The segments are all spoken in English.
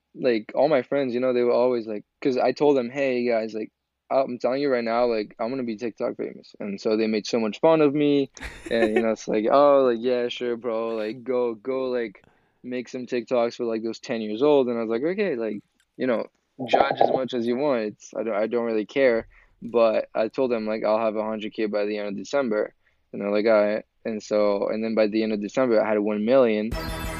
like all my friends, they were always like, because I told them, hey guys, like I'm telling you right now, like I'm gonna be TikTok famous, and so they made so much fun of me, and it's like, oh, like yeah, sure, bro, like go, like make some TikToks for like those 10 years old, and I was like, okay, like you know, judge as much as you want. I don't really care, but I told them like I'll have 100K by the end of December, and they're like, all right, and then by the end of December I had 1 million.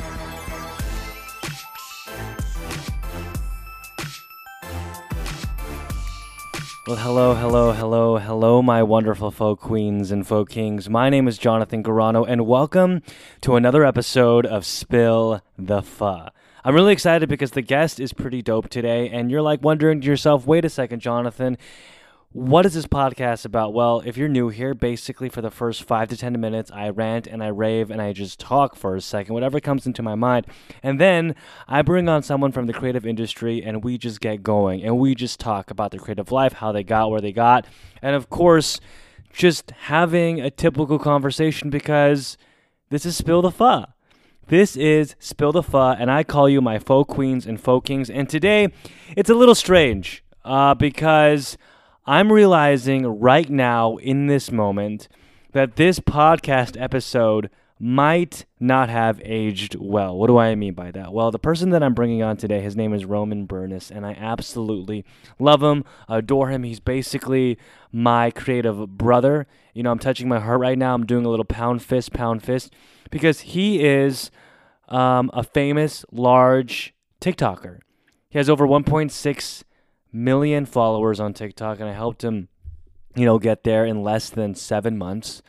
Well, hello, hello, hello, hello, my wonderful folk queens and folk kings. My name is Jonathan Garano, and welcome to another episode of Spill the Pho. I'm really excited because the guest is pretty dope today, and you're like wondering to yourself, wait a second, Jonathan, what is this podcast about? Well, if you're new here, basically for the first 5 to 10 minutes, I rant and I rave and I just talk for a second, whatever comes into my mind. And then I bring on someone from the creative industry and we just get going and we just talk about their creative life, how they got where they got. And of course, just having a typical conversation because this is Spill the Pho. This is Spill the Pho, and I call you my folk queens and folk kings. And today, it's a little strange because I'm realizing right now in this moment that this podcast episode might not have aged well. What do I mean by that? Well, the person that I'm bringing on today, his name is Roman Burness, and I absolutely love him, adore him. He's basically my creative brother. I'm touching my heart right now. I'm doing a little pound fist, because he is a famous, large TikToker. He has over 1.6 million followers on TikTok, and I helped him, get there in less than 7 months.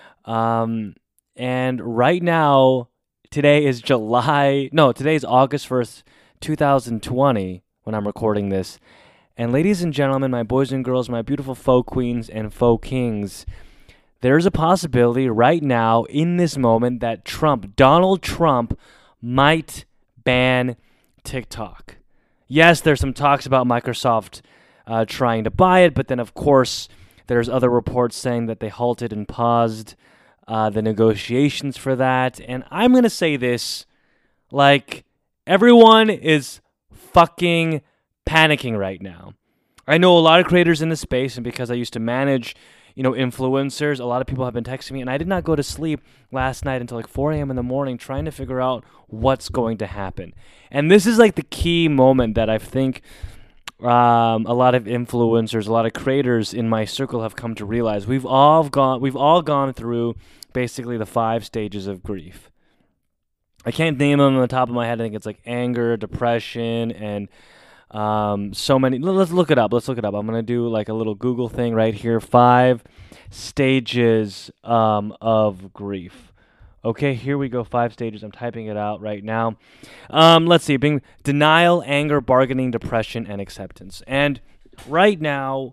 And right now, today is August 1st, 2020, when I'm recording this. And ladies and gentlemen, my boys and girls, my beautiful folk queens and folk kings, there's a possibility right now in this moment that Donald Trump, might ban TikTok. Yes, there's some talks about Microsoft trying to buy it, but then, of course, there's other reports saying that they halted and paused the negotiations for that. And I'm going to say this, like, everyone is fucking panicking right now. I know a lot of creators in this space, and because I used to manage influencers, a lot of people have been texting me, and I did not go to sleep last night until like 4 a.m. in the morning trying to figure out what's going to happen. And this is like the key moment that I think a lot of influencers, a lot of creators in my circle have come to realize. We've all gone through basically the 5 stages of grief. I can't name them on the top of my head. I think it's like anger, depression, and so many. Let's look it up. I'm gonna do like a little Google thing right here. 5 stages of grief. Okay, here we go. 5 stages. I'm typing it out right now. Let's see. Being denial, anger, bargaining, depression, and acceptance. And right now,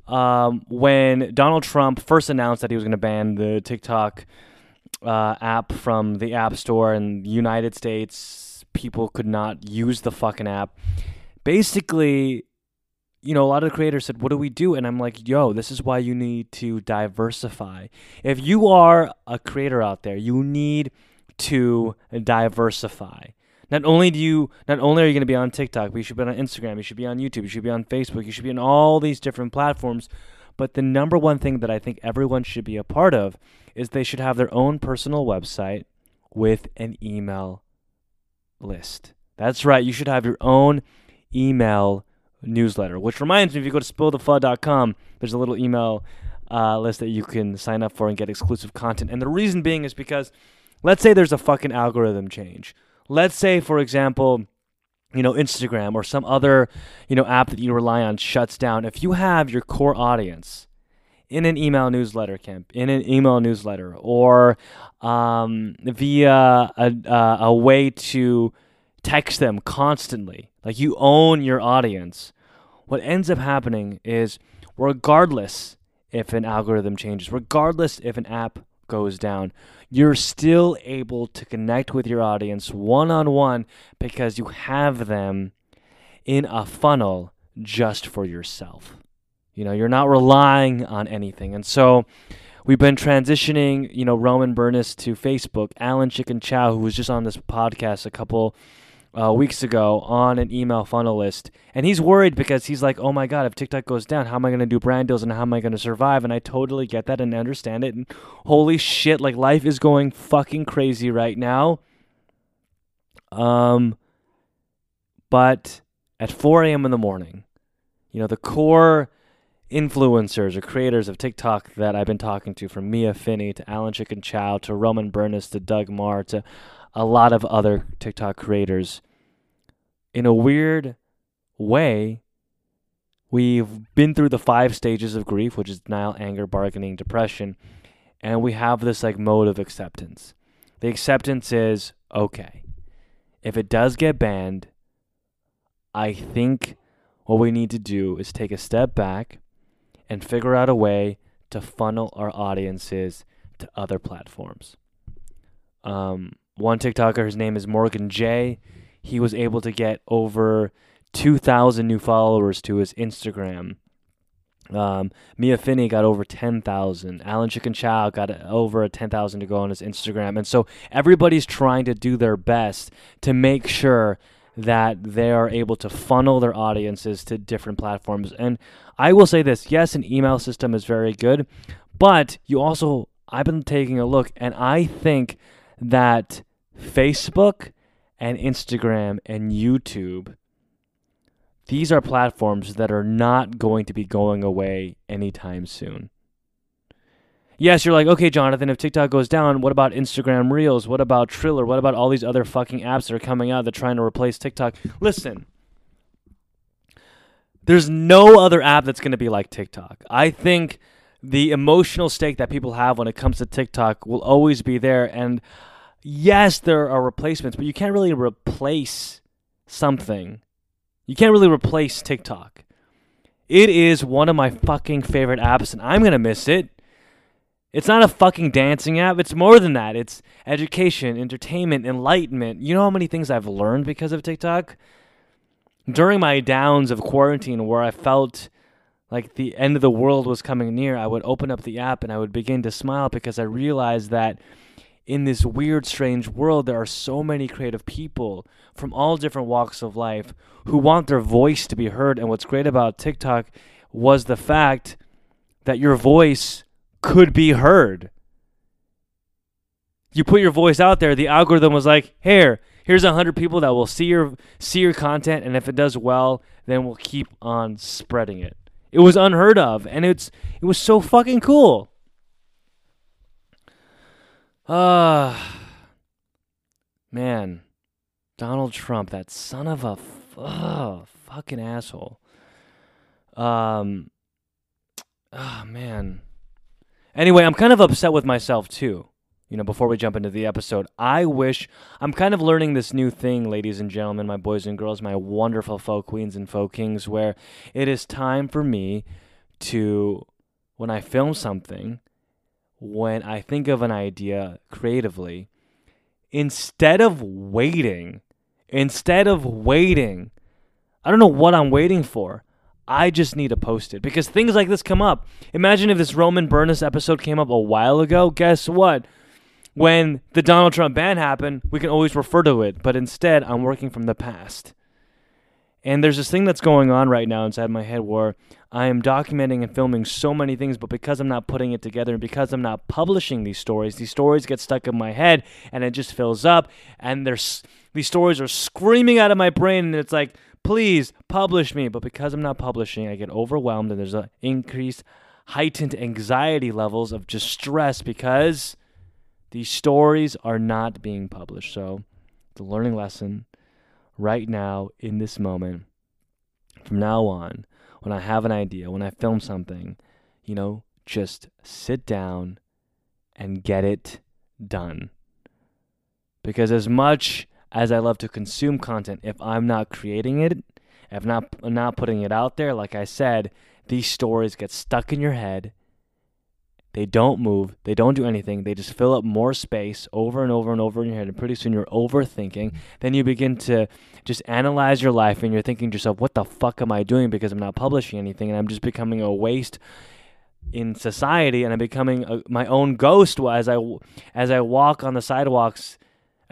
when Donald Trump first announced that he was going to ban the TikTok app from the App Store in the United States, people could not use the fucking app. Basically, a lot of creators said, what do we do? And I'm like, yo, this is why you need to diversify. If you are a creator out there, you need to diversify. Not only are you going to be on TikTok, but you should be on Instagram, you should be on YouTube, you should be on Facebook, you should be on all these different platforms. But the number one thing that I think everyone should be a part of is they should have their own personal website with an email list. That's right, you should have your own email newsletter, which reminds me, if you go to spillthepho.com, there's a little email list that you can sign up for and get exclusive content. And the reason being is because, let's say there's a fucking algorithm change. Let's say, for example, Instagram or some other, app that you rely on shuts down. If you have your core audience in an email newsletter or via a way to text them constantly, like you own your audience, what ends up happening is, regardless if an algorithm changes, regardless if an app goes down, you're still able to connect with your audience one-on-one because you have them in a funnel just for yourself. You're not relying on anything. And so we've been transitioning, Roman Burness to Facebook. Alan Chicken Chow, who was just on this podcast a couple weeks ago on an email funnel list. And he's worried because he's like, oh my God, if TikTok goes down, how am I going to do brand deals and how am I going to survive? And I totally get that and understand it. And holy shit, like life is going fucking crazy right now. But at 4 a.m. in the morning, the core influencers or creators of TikTok that I've been talking to, from Mia Finney to Alan Chicken Chow to Roman Burness to Doug Marr to a lot of other TikTok creators, in a weird way, we've been through the 5 stages of grief, which is denial, anger, bargaining, depression, and we have this like mode of acceptance. The acceptance is, okay, if it does get banned, I think what we need to do is take a step back and figure out a way to funnel our audiences to other platforms. One TikToker, his name is Morgan J. He was able to get over 2,000 new followers to his Instagram. Mia Finney got over 10,000. Alan Chicken Chow got over 10,000 to go on his Instagram. And so everybody's trying to do their best to make sure that they are able to funnel their audiences to different platforms. And I will say this, yes, an email system is very good, but I've been taking a look, and I think that Facebook and Instagram and YouTube, these are platforms that are not going to be going away anytime soon. Yes, you're like, okay, Jonathan, if TikTok goes down, what about Instagram Reels? What about Triller? What about all these other fucking apps that are coming out that are trying to replace TikTok? Listen, there's no other app that's going to be like TikTok. I think the emotional stake that people have when it comes to TikTok will always be there. And yes, there are replacements, but you can't really replace something. You can't really replace TikTok. It is one of my fucking favorite apps, and I'm going to miss it. It's not a fucking dancing app. It's more than that. It's education, entertainment, enlightenment. You know how many things I've learned because of TikTok? During my downs of quarantine where I felt like the end of the world was coming near, I would open up the app and I would begin to smile because I realized that in this weird, strange world, there are so many creative people from all different walks of life who want their voice to be heard. And what's great about TikTok was the fact that your voice could be heard. You put your voice out there, the algorithm was like, here's 100 people that will see your content, and if it does well, then we'll keep on spreading it. It was unheard of, and it was so fucking cool. Man, Donald Trump, that son of a fucking asshole. Man. Anyway, I'm kind of upset with myself too. Before we jump into the episode, I'm kind of learning this new thing, ladies and gentlemen, my boys and girls, my wonderful folk queens and folk kings, where it is time for me to, when I film something, when I think of an idea creatively, instead of waiting, I don't know what I'm waiting for. I just need to post it because things like this come up. Imagine if this Roman Burness episode came up a while ago. Guess what? When the Donald Trump ban happened, we can always refer to it. But instead, I'm working from the past. And there's this thing that's going on right now inside my head where I am documenting and filming so many things, but because I'm not putting it together and because I'm not publishing these stories get stuck in my head and it just fills up. And these stories are screaming out of my brain and it's like, please publish me. But because I'm not publishing, I get overwhelmed and there's an increased heightened anxiety levels of just stress because these stories are not being published. So the learning lesson right now in this moment, from now on, when I have an idea, when I film something, just sit down and get it done. Because as much as I love to consume content, if I'm not creating it, if not putting it out there, like I said, these stories get stuck in your head. They don't move. They don't do anything. They just fill up more space over and over and over in your head. And pretty soon you're overthinking. Then you begin to just analyze your life and you're thinking to yourself, what the fuck am I doing because I'm not publishing anything and I'm just becoming a waste in society and I'm becoming my own ghost as I walk on the sidewalks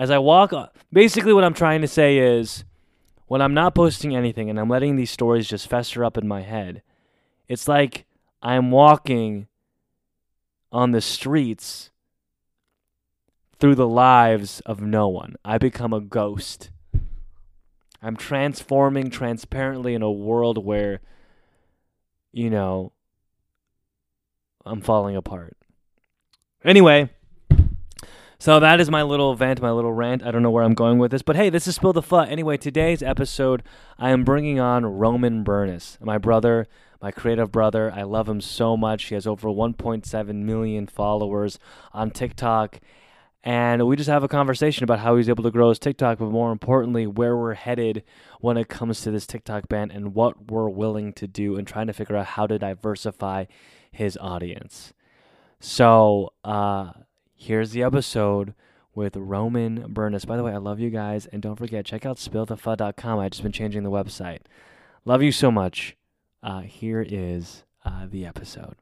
as I walk, basically what I'm trying to say is when I'm not posting anything and I'm letting these stories just fester up in my head, it's like I'm walking on the streets through the lives of no one. I become a ghost. I'm transforming transparently in a world where, you know, I'm falling apart. Anyway, so that is my little vent, my little rant. I don't know where I'm going with this, but hey, this is Spill the Fut. Anyway, today's episode, I am bringing on Roman Bernis, my brother, my creative brother. I love him so much. He has over 1.7 million followers on TikTok. And we just have a conversation about how he's able to grow his TikTok, but more importantly, where we're headed when it comes to this TikTok ban and what we're willing to do and trying to figure out how to diversify his audience. So here's the episode with Roman Bernis. By the way, I love you guys. And don't forget, check out spillthefud.com. I've just been changing the website. Love you so much. Here is the episode.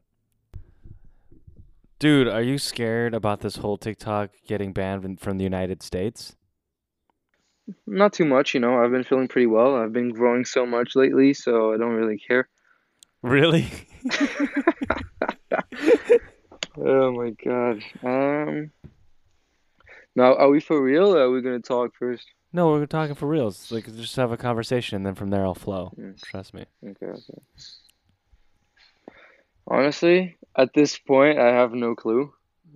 Dude, are you scared about this whole TikTok getting banned from the United States? Not too much, I've been feeling pretty well. I've been growing so much lately, so I don't really care. Really? Oh my God. Now, are we for real or are we gonna talk first? No, we're talking for reals. Like, just have a conversation, and then from there I'll flow. Yes. Trust me. Okay. Honestly, at this point, I have no clue.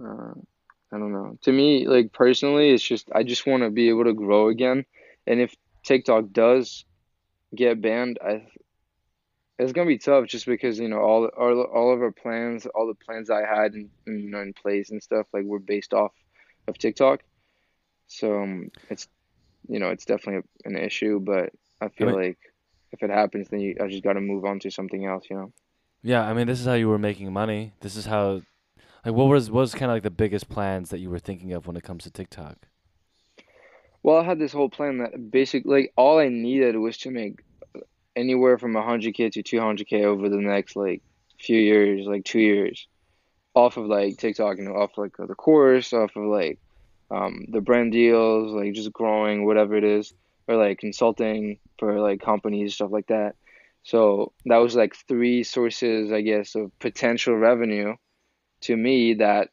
I don't know. To me, like personally, it's just I just want to be able to grow again. And if TikTok does get banned, it's gonna be tough just because all of our plans, all the plans I had in place and stuff like were based off of TikTok. So it's definitely an issue. But I I feel mean, like if it happens, then I just got to move on to something else. yeah, I mean, this is how you were making money. This is how, like, what was kind of like the biggest plans that you were thinking of when it comes to TikTok? Well, I had this whole plan that basically like all I needed was to make anywhere from 100K to 200K over the next like few years, like 2 years, off of like TikTok, off like the course, off of like the brand deals, like just growing, whatever it is, or like consulting for like companies, stuff like that. So that was like three sources, I guess, of potential revenue to me that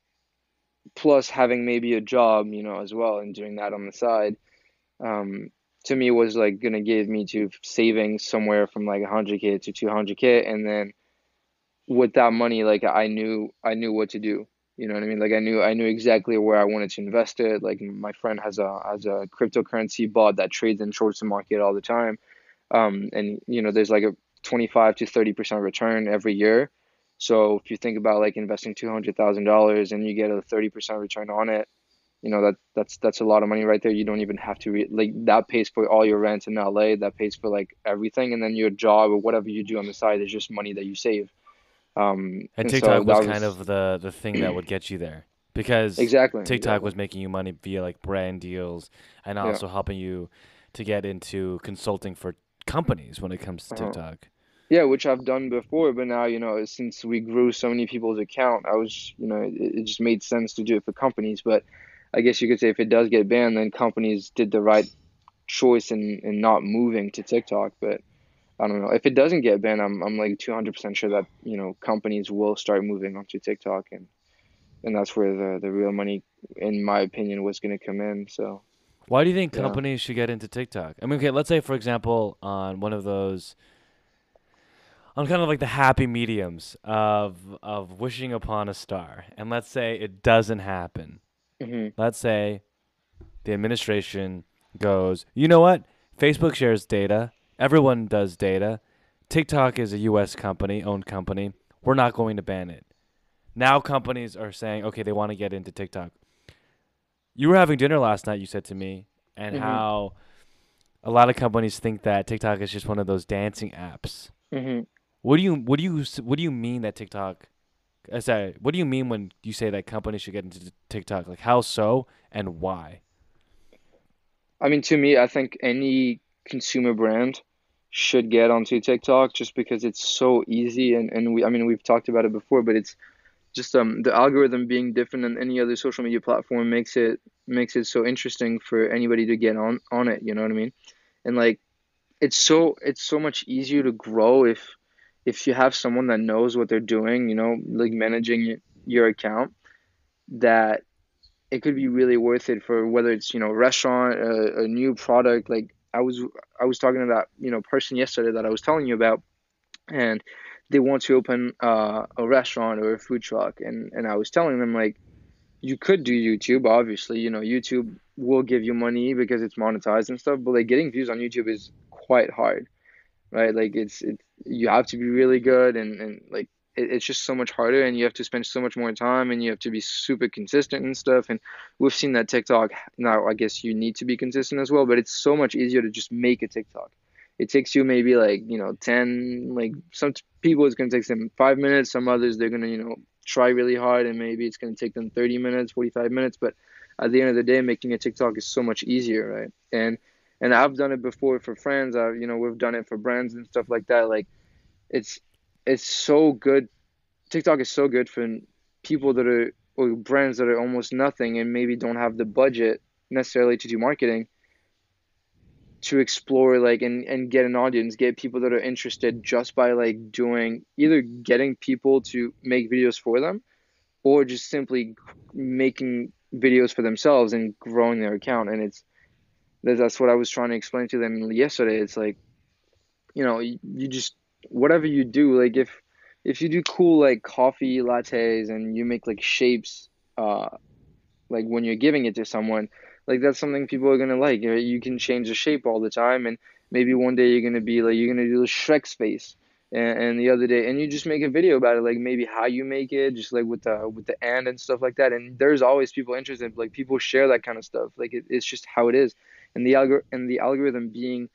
plus having maybe a job, as well and doing that on the side, um, to me was like gonna give me to saving somewhere from like 100K to 200K, and then with that money, like I knew what to do. You know what I mean? Like I knew exactly where I wanted to invest it. Like my friend has a cryptocurrency bot that trades and shorts the market all the time. And there's like a 25 to 30% return every year. So if you think about like investing $200,000 and you get a 30% return on it, that's a lot of money right there. You don't even have to like that pays for all your rent in LA. That pays for like everything, and then your job or whatever you do on the side is just money that you save. And And so TikTok was that kind was of the thing that would get you there because TikTok exactly. was making you money via like brand deals and Yeah. also helping you to get into consulting for companies when it comes to Uh-huh. TikTok. Yeah, which I've done before, but now, since we grew so many people's account, I was, it just made sense to do it for companies. But I guess you could say if it does get banned, then companies did the right choice in not moving to TikTok. But I don't know. If it doesn't get banned, I'm like 200% sure that, companies will start moving onto TikTok, and that's where the real money, in my opinion, was going to come in. So, Why do you think yeah. companies should get into TikTok? I mean, okay, let's say for example on one of those on kind of like the happy mediums of wishing upon a star, and let's say it doesn't happen. Hmm. Let's say the administration goes, you know what? Facebook shares data. Everyone does data. TikTok is a U.S. company, owned company. We're not going to ban it. Now companies are saying, okay, they want to get into TikTok. You were having dinner last night, you said to me, and Hmm. how a lot of companies think that TikTok is just one of those dancing apps. Hmm. What do you mean that TikTok? Sorry, what do you mean when you say that companies should get into TikTok? Like how so and why? I mean, to me, I think any consumer brand should get onto TikTok just because it's so easy and I mean we've talked about it before, but it's just the algorithm being different than any other social media platform makes it makes it so interesting for anybody to get on it, you know what I mean? And like it's so much easier to grow if you have someone that knows what they're doing, like managing your account, that it could be really worth it for whether it's, a restaurant, a new product. Like I was talking to that, person yesterday that I was telling you about, and they want to open a restaurant or a food truck, and I was telling them like you could do YouTube, obviously, YouTube will give you money because it's monetized and stuff, but like getting views on YouTube is quite hard, right? Like it's you have to be really good, and like it's just so much harder, and you have to spend so much more time, and you have to be super consistent and stuff. And we've seen that TikTok now. I guess you need to be consistent as well, but it's so much easier to just make a TikTok. It takes you maybe like 10, like some people it's gonna take them 5 minutes, some others they're gonna try really hard and maybe it's gonna take them 30 minutes, 45 minutes, but at the end of the day, making a TikTok is so much easier, right? And I've done it before for friends. We've done it for brands and stuff like that. Like it's it's so good. TikTok is so good for people that are or brands that are almost nothing and maybe don't have the budget necessarily to do marketing, to explore like and get an audience, get people that are interested just by like doing either getting people to make videos for them or just simply making videos for themselves and growing their account. And that's what I was trying to explain to them yesterday. It's like, you just whatever you do, like if you do cool like coffee lattes and you make like shapes, uh, like when you're giving it to someone, like that's something people are gonna like. You can change the shape all the time, and maybe one day you're gonna be like you're gonna do the Shrek's face, and the other day, and you just make a video about it, like maybe how you make it, just like with the and stuff like that. And there's always people interested, like people share that kind of stuff. Like it's just how it is, and the algorithm being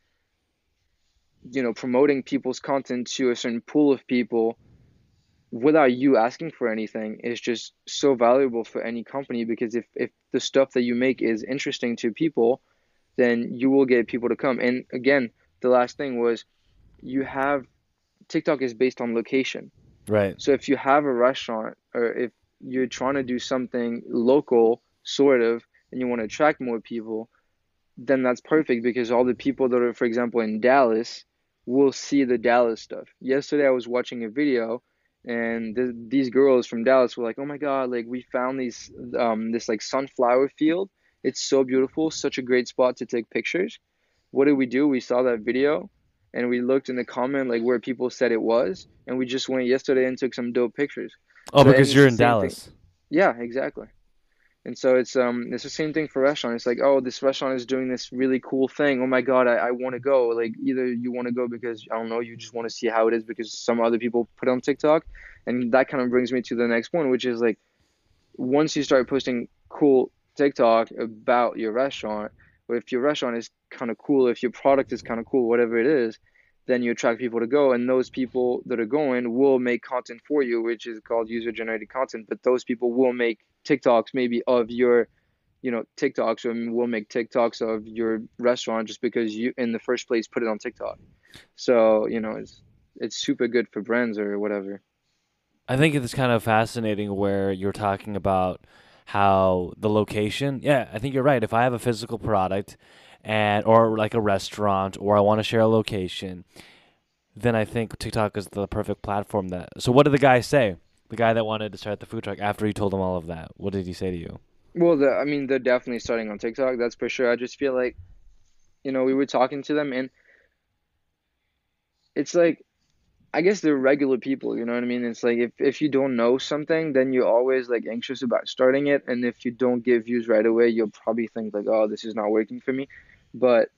promoting people's content to a certain pool of people without you asking for anything is just so valuable for any company, because if the stuff that you make is interesting to people, then you will get people to come. And again, the last thing was you have TikTok is based on location. Right. So if you have a restaurant or if you're trying to do something local, sort of, and you want to attract more people, then that's perfect because all the people that are, for example, in Dallas will see the Dallas stuff. Yesterday, I was watching a video, and these girls from Dallas were like, "Oh my God, like we found this like sunflower field. It's so beautiful, such a great spot to take pictures." What did we do? We saw that video, and we looked in the comment like where people said it was, and we just went yesterday and took some dope pictures. Oh, So, and because it's you're the in same thing. Dallas. Yeah, exactly. And so it's the same thing for restaurant. It's like, oh, this restaurant is doing this really cool thing. Oh my God, I want to go. Like either you want to go because I don't know, you just want to see how it is because some other people put it on TikTok. And that kind of brings me to the next point, which is like once you start posting cool TikTok about your restaurant, or if your restaurant is kind of cool, if your product is kind of cool, whatever it is, then you attract people to go, and those people that are going will make content for you, which is called user-generated content. But those people will make TikToks maybe of your, TikToks, or will make TikToks of your restaurant just because you, in the first place, put it on TikTok. So, it's super good for brands or whatever. I think it's kind of fascinating where you're talking about how the location. Yeah, I think you're right. If I have a physical product and or like a restaurant or I want to share a location, then I think TikTok is the perfect platform that. So what did the guy say? The guy that wanted to start the food truck after you told him all of that. What did he say to you? Well, I mean, they're definitely starting on TikTok, that's for sure. I just feel like, we were talking to them, and it's like, I guess they're regular people, you know what I mean? It's like if you don't know something, then you're always like anxious about starting it, and if you don't get views right away, you'll probably think like, oh, this is not working for me. But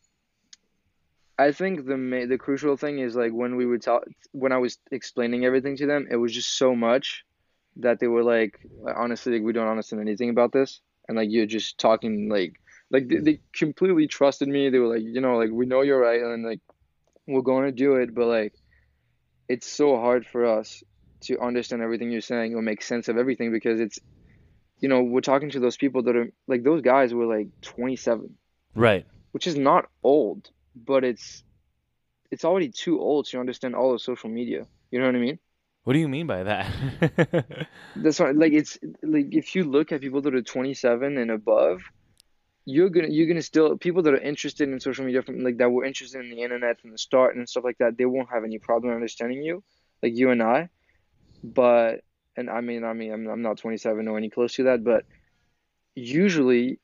I think the crucial thing is like when I was explaining everything to them, it was just so much that they were like, honestly, like, we don't understand anything about this, and like you're just talking like they completely trusted me. They were like, like we know you're right, and like we're going to do it, but like it's so hard for us to understand everything you're saying or make sense of everything because we're talking to those people that are like those guys were like 27, Right. which is not old, but it's already too old to understand all of social media. You know what I mean? What do you mean by that? That's why, like, it's like if you look at people that are 27 and above, you're gonna still people that are interested in social media from like that were interested in the internet from the start and stuff like that, they won't have any problem understanding you, like you and I. But and I mean, I'm not 27 or any close to that, but usually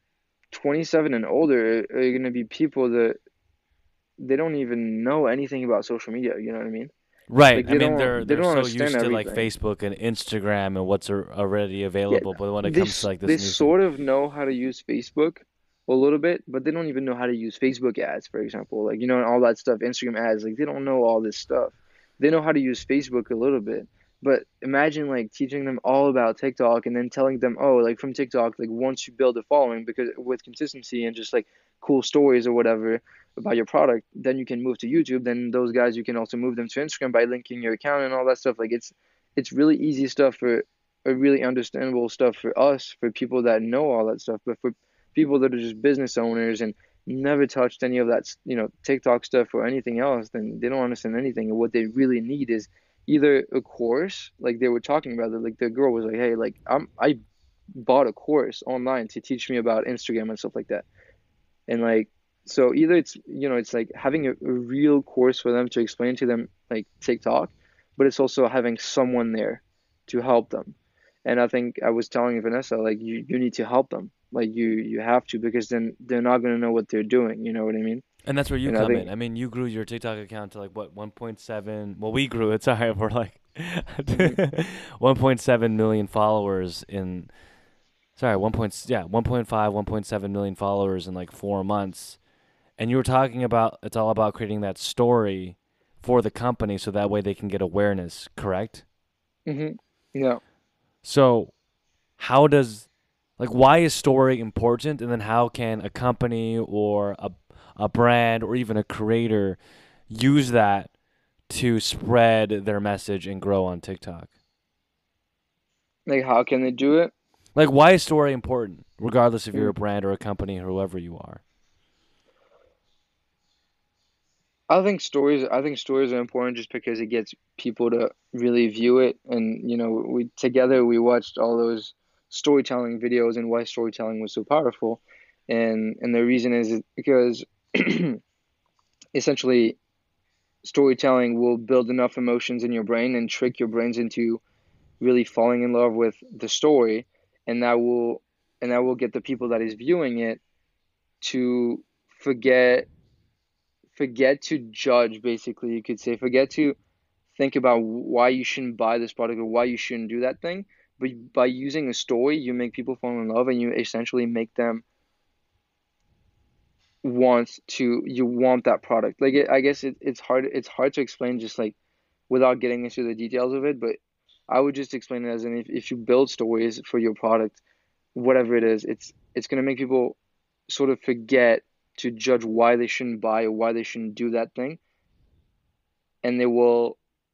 27 and older are gonna be people that they don't even know anything about social media. You know what I mean? Right. Like I mean, they're they they're don't so understand used to like everything. Facebook and Instagram and what's already Yeah, available, but when it comes to like they this new thing. sort of know how to use Facebook a little bit, but they don't even know how to use Facebook ads, for example. Like, and all that stuff, Instagram ads, like they don't know all this stuff. They know how to use Facebook a little bit. But imagine like teaching them all about TikTok and then telling them, oh, like from TikTok, like once you build a following, because with consistency and just like cool stories or whatever about your product, then you can move to YouTube. Then those guys, you can also move them to Instagram by linking your account and all that stuff. Like it's really easy stuff for really understandable stuff for us, for people that know all that stuff, but for people that are just business owners and never touched any of that, TikTok stuff or anything else, then they don't understand anything. And what they really need is either a course, like they were talking about it, like the girl was like, hey, like I bought a course online to teach me about Instagram and stuff like that. And like, so either it's like having a real course for them to explain to them like TikTok, but it's also having someone there to help them. And I think I was telling Vanessa, like you need to help them. Like you have to, because then they're not gonna know what they're doing. You know what I mean? And that's where you And I come in. think I mean, you grew your TikTok account to like what 1.7. Well, we grew it. Sorry, we're like mhm, 1.7 million followers in. Sorry, 1.5, 1.7 million followers in like 4 months. And you were talking about it's all about creating that story for the company so that way they can get awareness, correct? yeah. So, how does like why is story important and then how can a company or a brand or even a creator use that to spread their message and grow on TikTok? Like how can they do it? Like why is story important regardless if you're Mm. a brand or a company or whoever you are? I think stories are important just because it gets people to really view it, and we watched all those storytelling videos and why storytelling was so powerful, and the reason is because essentially storytelling will build enough emotions in your brain and trick your brains into really falling in love with the story, and that will get the people that is viewing it to forget forget to judge, basically, you could say, forget to think about why you shouldn't buy this product or why you shouldn't do that thing. But by using a story, you make people fall in love, and you essentially make them you want that product. Like I guess it's hard to explain just like without getting into the details of it, but I would just explain it as in if you build stories for your product, whatever it is, it's gonna make people sort of forget to judge why they shouldn't buy or why they shouldn't do that thing, and they will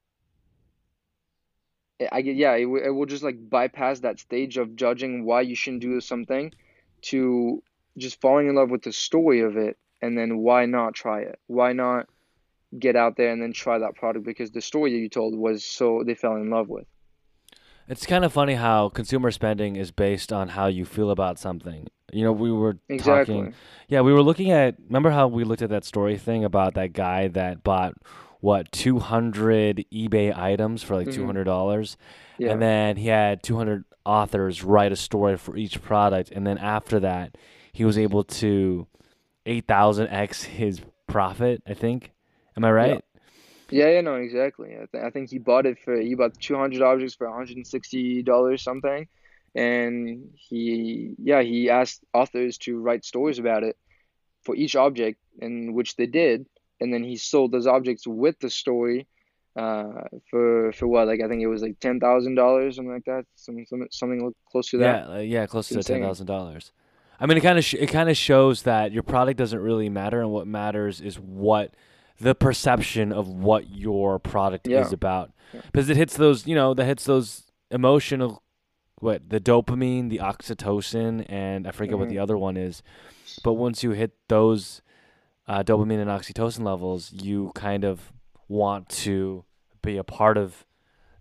I get yeah, it will just like bypass that stage of judging why you shouldn't do something to just falling in love with the story of it, and then why not try it? Why not get out there and then try that product because the story that you told was so they fell in love with. It's kind of funny how consumer spending is based on how you feel about something. We were talking, Exactly. yeah, we were looking at, remember how we looked at that story thing about that guy that bought, what, 200 eBay items for like Hmm. $200? And Yeah. then he had 200 authors write a story for each product. And then after that, he was able to 8,000x his profit, I think. Am I Yeah. right? Yeah, yeah, no, exactly. I think he bought 200 objects for $160 something, and he asked authors to write stories about it for each object, in which they did, and then he sold those objects with the story, for what, like I think it was like $10,000, something like that, something close to that. Yeah, close It's to insane. $10,000. I mean, it kind of shows that your product doesn't really matter, and what matters is what the perception of what your product is Yeah. about, Yeah. because it hits those, that hits those emotional, what the dopamine, the oxytocin, and I forget what Hmm. the other one is. But once you hit those dopamine and oxytocin levels, you kind of want to be a part of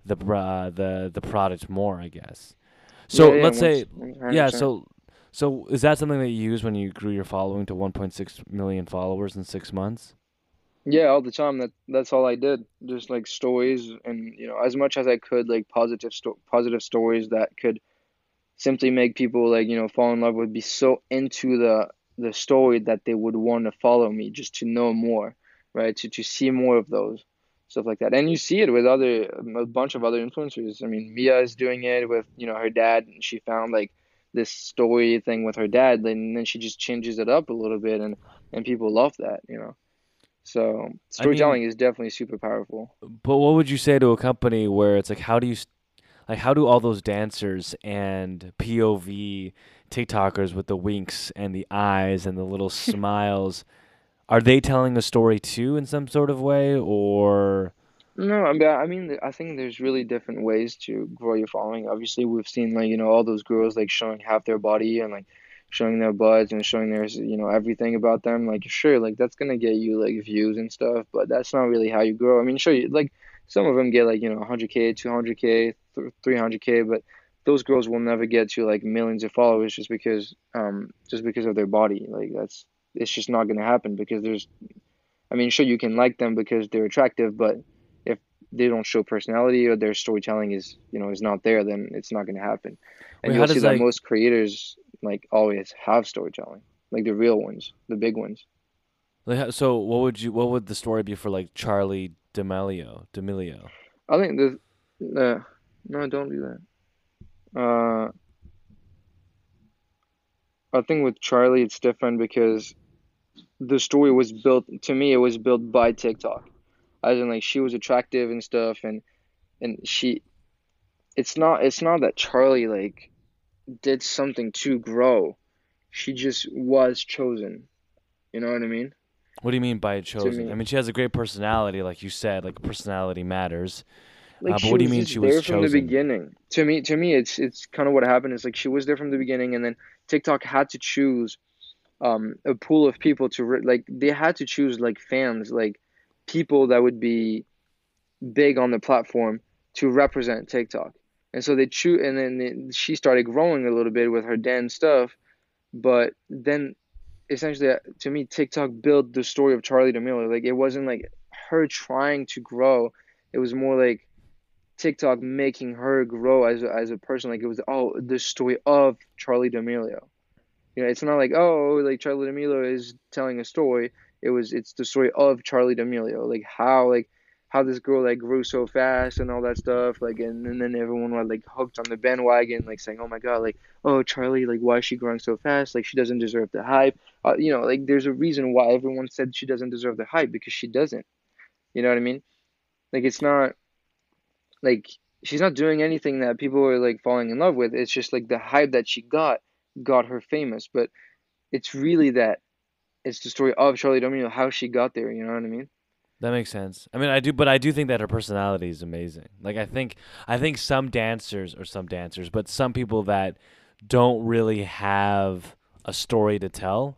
the product more, I guess. Yeah, So yeah, let's once, say, yeah. 100%. So is that something that you use when you grew your following to 1.6 million followers in 6 months? Yeah, all the time. That's all I did. Just like stories, and as much as I could, like positive stories that could simply make people like fall in love with, be so into the story that they would want to follow me just to know more, right? To see more of those stuff like that. And you see it with a bunch of other influencers. I mean, Mia is doing it with her dad. And she found like this story thing with her dad, and then she just changes it up a little bit, and people love that. So I mean, storytelling is definitely super powerful. but what would you say to a company where it's like, how do all those dancers and POV TikTokers with the winks and the eyes and the little smiles, are they telling a story too in some sort of way, or No, I mean, I think there's really different ways to grow your following. Obviously, we've seen like all those girls like showing half their body and like showing their butts and showing their everything about them. Like sure, like that's gonna get you like views and stuff, but that's not really how you grow. I mean, sure, like some of them get like 100K, 200K, 300K, but those girls will never get to like millions of followers just because of their body. Like it's just not gonna happen because I mean, sure, you can like them because they're attractive, but if they don't show personality or their storytelling is not there, then it's not going to happen. And wait, how you'll see does that like most creators like always have storytelling, like the real ones, the big ones. so what would the story be for like Charlie D'Amelio? I think no, don't do that. I think with Charlie, it's different because the story was built, to me, it was built by TikTok. As in, like, she was attractive and stuff, and it's not that Charlie like did something to grow. She just was chosen. You know what I mean? What do you mean by To chosen? I me, mean, she has a great personality, like you said, like personality matters. like But she what do you was mean she just was there from the chosen? beginning. To me, it's kind of what happened is like she was there from the beginning, and then TikTok had to choose a pool of people like they had to choose like fans, like people that would be big on the platform to represent TikTok. And so they choose, and then she started growing a little bit with her dance stuff, but then essentially to me TikTok built the story of Charlie D'Amelio. Like it wasn't like her trying to grow. It was more like TikTok making her grow as a person. Like it was the story of Charlie D'Amelio. It's not like like Charlie D'Amelio is telling a story. It's the story of Charlie D'Amelio. Like how this girl like grew so fast and all that stuff. Like and then everyone was like hooked on the bandwagon, like saying, "Oh my God, like oh Charlie, like why is she growing so fast? Like she doesn't deserve the hype." Like there's a reason why everyone said she doesn't deserve the hype because she doesn't. You know what I mean? Like it's not like she's not doing anything that people are like falling in love with. It's just like the hype that she got her famous. But it's really that it's the story of Charlie D'Amelio, how she got there. You know what I mean? That makes sense. I mean, I do think that her personality is amazing. Like, I think some dancers, but some people that don't really have a story to tell,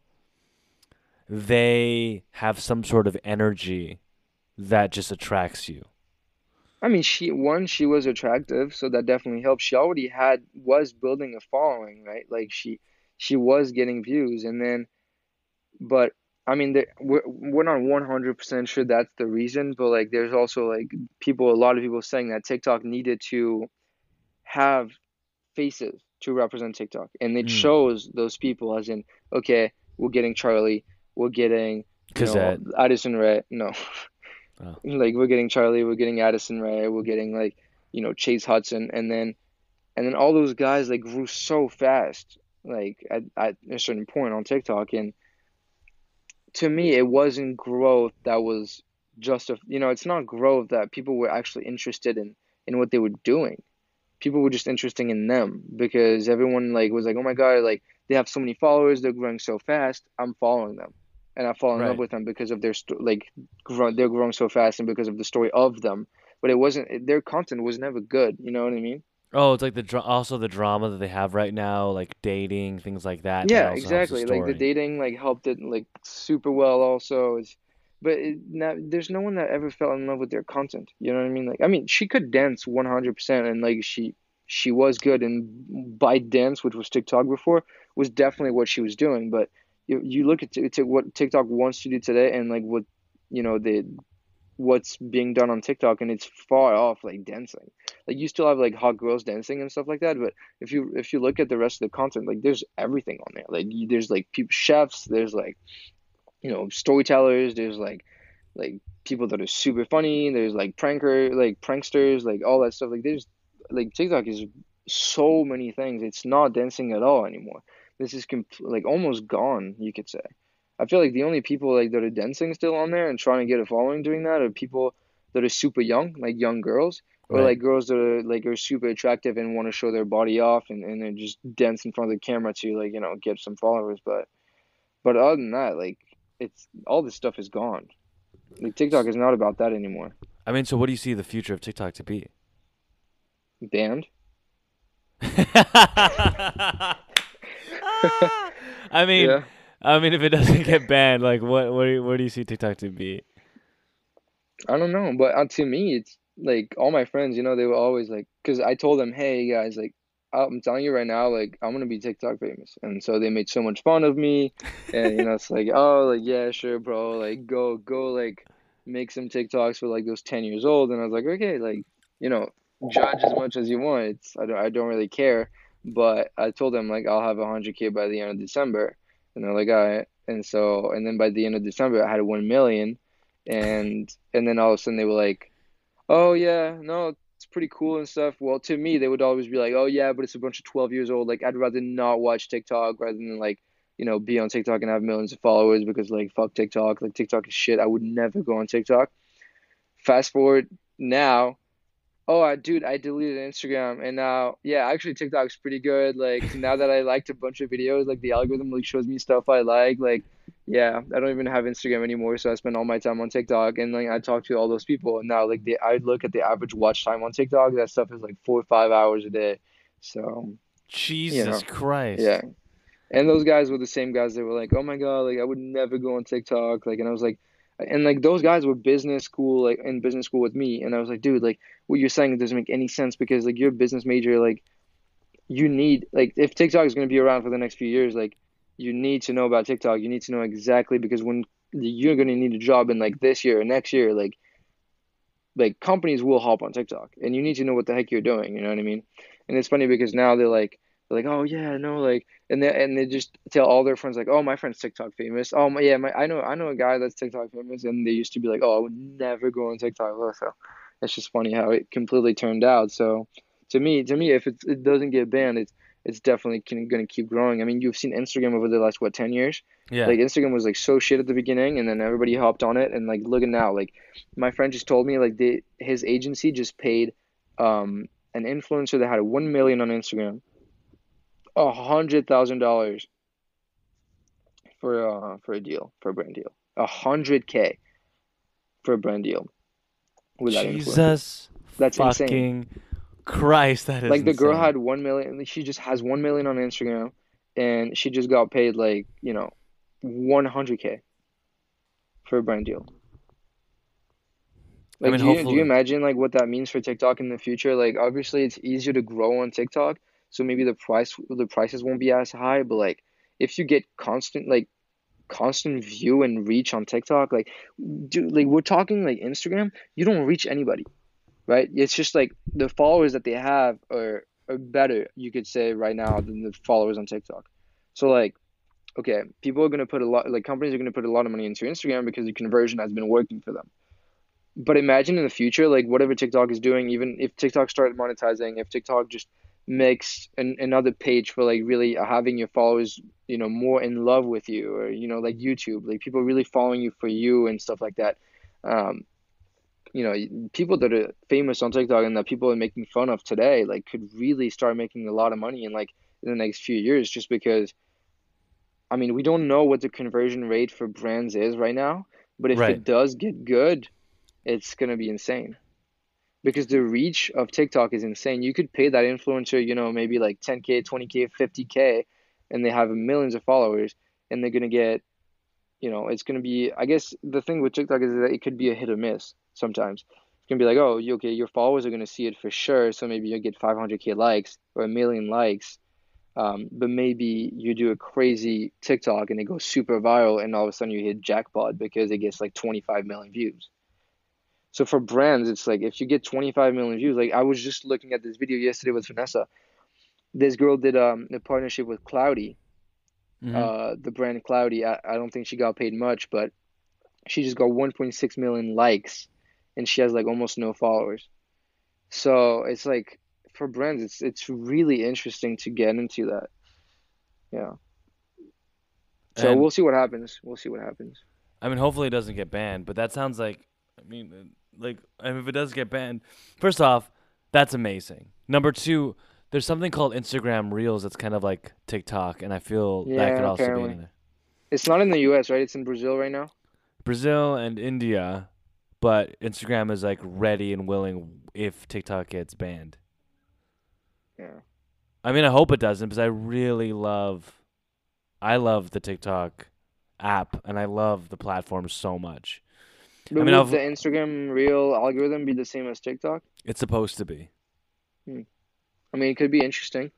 they have some sort of energy that just attracts you. I mean, she was attractive, so that definitely helped. She already was building a following, right? Like she was getting views, and then but I mean, we're not 100% sure that's the reason, but like there's also like a lot of people saying that TikTok needed to have faces to represent TikTok, and it Mm. shows those people as in, okay, we're getting Charlie, we're getting, Cosette. Addison Rae. No, Oh. like we're getting Charlie, we're getting Addison Rae, we're getting like, Chase Hudson, and then all those guys like grew so fast, like at a certain point on TikTok, and to me, it wasn't growth that was it's not growth that people were actually interested in what they were doing. People were just interested in them because everyone like was like, oh my God, like they have so many followers, they're growing so fast. I'm following them, and I fall in love Right. with them because of they're growing so fast and because of the story of them. But it wasn't their content was never good. You know what I mean? Oh, it's like also the drama that they have right now, like dating, things like that. That Yeah, also helps the exactly. Like the story. dating like helped it like super well. Also, but there's no one that ever fell in love with their content. You know what I mean? Like, I mean, she could dance 100%, and like she was good, and ByteDance, which was TikTok before, was definitely what she was doing. But you look at what TikTok wants to do today, and like what the what's being done on TikTok, and it's far off like dancing. Like you still have like hot girls dancing and stuff like that, but if you look at the rest of the content, like there's everything on there. Like there's like people, chefs, there's like storytellers, there's like people that are super funny, there's like pranksters, like all that stuff. Like there's like TikTok is so many things. It's not dancing at all anymore. This is like almost gone, you could say. I feel like the only people like that are dancing still on there and trying to get a following doing that are people that are super young, like young girls, or Right. like girls that are super attractive and want to show their body off, and then just dance in front of the camera to like get some followers. But other than that, like it's all this stuff is gone. Like TikTok is not about that anymore. I mean, so what do you see the future of TikTok to be? Banned? I mean, Yeah. if it doesn't get banned, like where do you see TikTok to be? I don't know, but to me, it's like all my friends, they were always like, because I told them, hey guys, like I'm telling you right now, like I'm gonna be TikTok famous, and so they made so much fun of me, and it's like, oh, like yeah, sure, bro, like go, like make some TikToks for like those 10 years old, and I was like, okay, like you know, judge as much as you want. I don't really care, but I told them like I'll have 100K by the end of December, and they're like, all right, and then by the end of December I had 1 million, and then all of a sudden they were like, "Oh yeah, no, it's pretty cool and stuff." Well, to me, they would always be like, "Oh yeah, but it's a bunch of 12 years old. Like I'd rather not watch TikTok rather than like, be on TikTok and have millions of followers because like fuck TikTok. Like TikTok is shit. I would never go on TikTok." Fast forward now, oh, dude, I deleted Instagram, and now, yeah, actually TikTok's pretty good. Like now that I liked a bunch of videos, like the algorithm like shows me stuff I like. Like, yeah, I don't even have Instagram anymore, so I spend all my time on TikTok, and like I talk to all those people, and now like I look at the average watch time on TikTok. That stuff is like 4 or 5 hours a day. So, you Jesus know, yeah. Christ. And those guys were the same guys that were like, "Oh my God, like I would never go on TikTok." Like, and I was like, and like those guys were business school, like in business school with me, and I was like, "Dude, like what you're saying doesn't make any sense because like you're a business major, like you need like if TikTok is going to be around for the next few years, like you need to know about TikTok. You need to know exactly because when you're going to need a job in like this year or next year, like companies will hop on TikTok, and you need to know what the heck you're doing. You know what I mean? And it's funny because now they're like, oh yeah, no, like, and they just tell all their friends like, oh, my friend's TikTok famous. Oh my, yeah, I know a guy that's TikTok famous, and they used to be like, oh, I would never go on TikTok. So it's just funny how it completely turned out. So to me, if it doesn't get banned, it's definitely going to keep growing. I mean, you've seen Instagram over the last what 10 years? Yeah. Like Instagram was like so shit at the beginning, and then everybody hopped on it, and like look at now, like my friend just told me like his agency just paid an influencer that had 1 million on Instagram $100,000 for a deal, for a brand deal. 100K for a brand deal with that influencer. Jesus That's insane. fucking Christ, that is Like the girl insane. had 1 million. She just has 1 million on Instagram, and she just got paid like 100K for a brand deal. I Like, mean, do you hopefully. imagine like what that means for TikTok in the future? Like, obviously, it's easier to grow on TikTok, so maybe the prices won't be as high. But like, if you get constant view and reach on TikTok, like, dude, like we're talking like Instagram, you don't reach anybody, right? It's just like the followers that they have are better, you could say right now than the followers on TikTok. So like, okay, people are gonna put a lot, like companies are gonna put a lot of money into Instagram because the conversion has been working for them. But imagine in the future, like whatever TikTok is doing, even if TikTok started monetizing, if TikTok just makes another page for like really having your followers, more in love with you, or like YouTube, like people really following you for you and stuff like that. Um, People that are famous on TikTok and that people are making fun of today, like could really start making a lot of money in the next few years, just because I mean we don't know what the conversion rate for brands is right now, but if Right. it does get good, it's gonna be insane because the reach of TikTok is insane. You could pay that influencer, maybe like 10K, 20K, 50K, and they have millions of followers, and they're gonna get, it's gonna be. I guess the thing with TikTok is that it could be a hit or miss sometimes. It's gonna be like, oh, okay, your followers are gonna see it for sure, so maybe you get 500K likes or a million likes. But maybe you do a crazy TikTok and it goes super viral, and all of a sudden you hit jackpot because it gets like 25 million views. So for brands, it's like if you get 25 million views, like I was just looking at this video yesterday with Vanessa. This girl did a partnership with Cloudy, Hmm. the brand Cloudy. I don't think she got paid much, but she just got 1.6 million likes, and she has like almost no followers. So it's like for brands, it's really interesting to get into that. Yeah. So And we'll see what happens. We'll see what happens. I mean, hopefully it doesn't get banned. But that sounds like, if it does get banned, first off, that's amazing. Number two, there's something called Instagram Reels that's kind of like TikTok, and I feel that could Yeah, also be apparently. in there. It's not in the US, right? It's in Brazil right now. Brazil and India, but Instagram is like ready and willing if TikTok gets banned. Yeah. I mean, I hope it doesn't because I love the TikTok app and I love the platform so much. I But mean, would the Instagram Reel algorithm be the same as TikTok? it's supposed to be. Hmm. I mean, it could be interesting.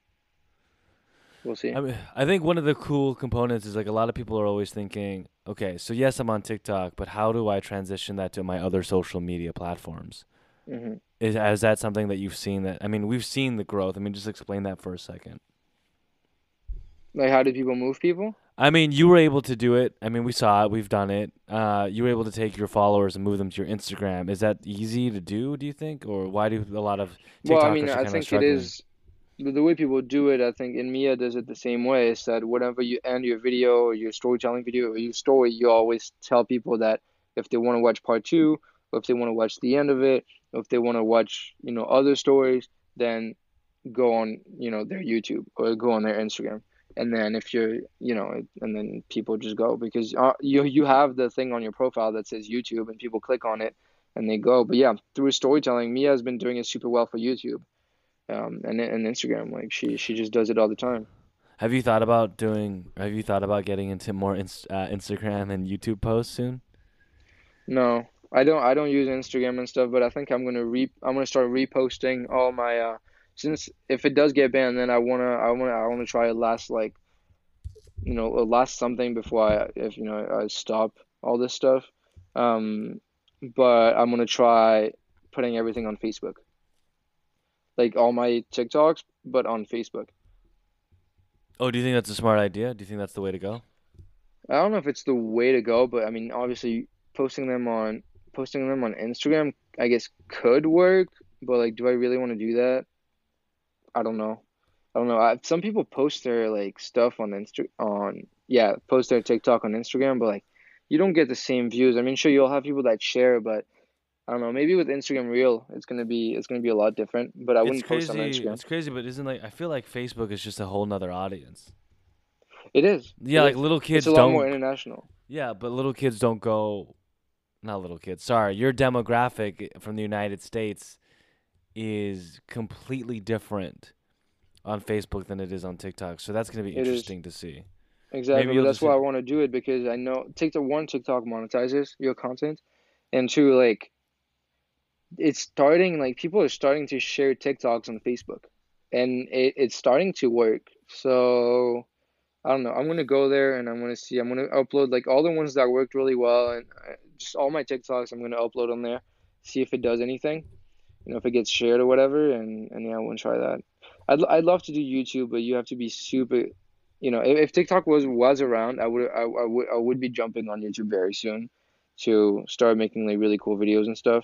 We'll see. I mean, I think one of the cool components is like a lot of people are always thinking, okay, so yes, I'm on TikTok, but how do I transition that to my other social media platforms? Hmm. Is that something that you've seen that? I mean, we've seen the growth. I mean, just explain that for a second. Like, how do people move people? I mean, you were able to do it. I mean, we saw it. We've done it. You were able to take your followers and move them to your Instagram. Is that easy to do you think? Or why do a lot of Well, I mean, TikTokers are I kind of think it struggling? is the way people do it. I think, and Mia does it the same way. Is that whenever you end your video or your storytelling video or your story, you always tell people that if they want to watch part two, or if they want to watch the end of it, or if they want to watch, other stories, then go on, their YouTube or go on their Instagram. And then if you're, and then people just go because you have the thing on your profile that says YouTube and people click on it and they go. But yeah, through storytelling, Mia has been doing it super well for YouTube, and Instagram. Like she just does it all the time. Have you thought about getting into more Instagram and YouTube posts soon? No, I don't use Instagram and stuff, but I think I'm gonna start reposting all my since if it does get banned, then I wanna try it last like last something before if I stop all this stuff. Um, but I'm gonna try putting everything on Facebook, like all my TikToks, but on Facebook. Oh, do you think that's a smart idea? Do you think that's the way to go? I don't know if it's the way to go, but I mean, obviously, posting them on Instagram, I guess could work, but like, do I really want to do that? I don't know. I don't know. Some people post their like stuff on post their TikTok on Instagram, but like you don't get the same views. I mean, sure you'll have people that share, but I don't know. Maybe with Instagram Reel, it's gonna be a lot different. But I It's wouldn't post on crazy. Instagram. It's crazy, but isn't like I feel like Facebook is just a whole nother audience. It is. Yeah, It like is. little It's kids a lot more don't. international. Yeah, but little kids don't go. Not little kids. Sorry, your demographic from the United States is completely different on Facebook than it is on TikTok. So that's gonna be It is interesting to see. exactly. Maybe But you'll that's just why I want to do it because I know TikTok monetizes your content, and two, like it's starting like people are starting to share TikToks on Facebook, and it's starting to work. So I don't know. I'm gonna go there and I'm gonna see. I'm gonna upload like all the ones that worked really well and just all my TikToks. I'm gonna upload on there, see if it does anything. If it gets shared or whatever. And yeah, I want to try that. I'd love to do YouTube, but you have to be super. If TikTok was around, I would be jumping on YouTube very soon to start making like really cool videos and stuff.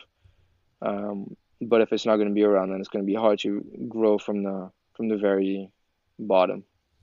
But if it's not gonna be around, then it's gonna be hard to grow from the very bottom.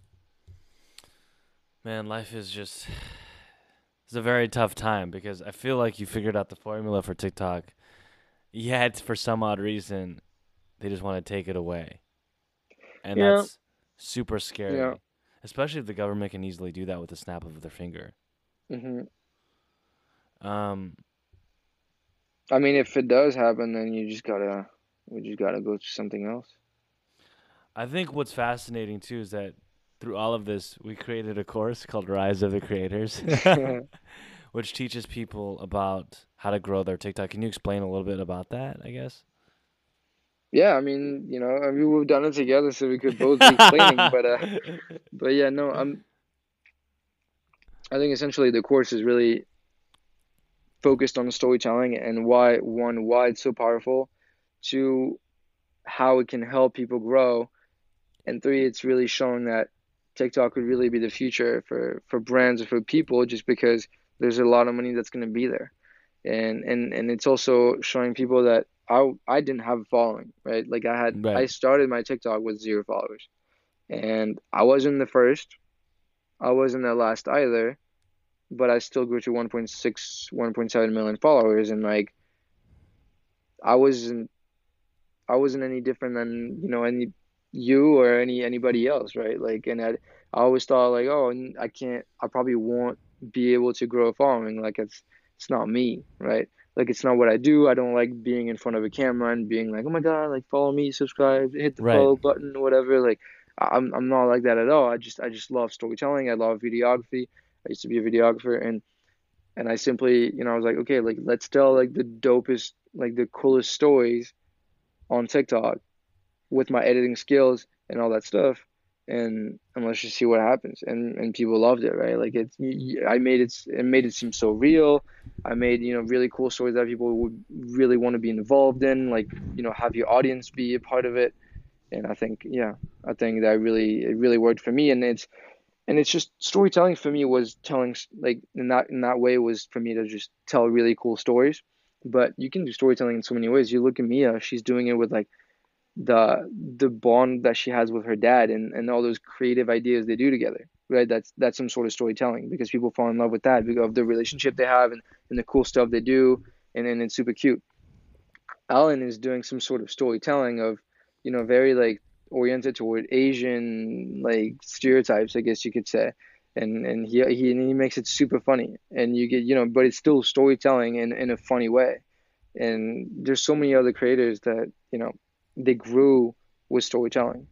man, life is just it's a very tough time because I feel like you figured out the formula for TikTok. Yet for some odd reason, they just want to take it away. And Yeah, that's super yeah. scary, especially if the government can easily do that with a snap of their finger. Hmm. Um, I mean, if it does happen, then we just gotta go to something else. I think what's fascinating too is that through all of this, we created a course called Rise of the Creators, which teaches people about how to grow their TikTok. Can you explain a little bit about that, I guess? Yeah, I mean, I mean, we've done it together, so we could both be explaining. But yeah, no, I think essentially the course is really focused on storytelling and why it's so powerful, two, how it can help people grow, and three, it's really showing that TikTok could really be the future for brands or for people, just because there's a lot of money that's going to be there, and it's also showing people that I didn't have a following, right? Like Right. I started my TikTok with 0 followers, and I wasn't the first, I wasn't the last either, but I still grew to 1.6, 1.7 million followers, and like I wasn't I wasn't any different than, any you or anybody else, right? Like, and I always thought like, oh, I probably won't be able to grow a following. Like it's not me, right? Like it's not what I do. I don't like being in front of a camera and being like, oh my God, like follow me, subscribe, hit the Right. follow button, whatever. Like I'm not like that at all. I just love storytelling. I love videography. I used to be a videographer, and I simply, I was like, okay, like let's tell like the dopest, like the coolest stories on TikTok with my editing skills and all that stuff, and let's just see what happens. And people loved it, right? Like I made it seem so real. I made, really cool stories that people would really want to be involved in, like, have your audience be a part of it. And I think, yeah, I think that really it really worked for me. And it's just storytelling for me was telling, like, in that way was for me to just tell really cool stories. But you can do storytelling in so many ways. You look at Mia, she's doing it with like the bond that she has with her dad, and all those creative ideas they do together, right? That's some sort of storytelling, because people fall in love with that because of the relationship they have, and the cool stuff they do, and it's super cute. Alan is doing some sort of storytelling of, very like oriented toward Asian like stereotypes, I guess you could say. And he makes it super funny, and you get, but it's still storytelling in a funny way. And there's so many other creators that, they grew with storytelling.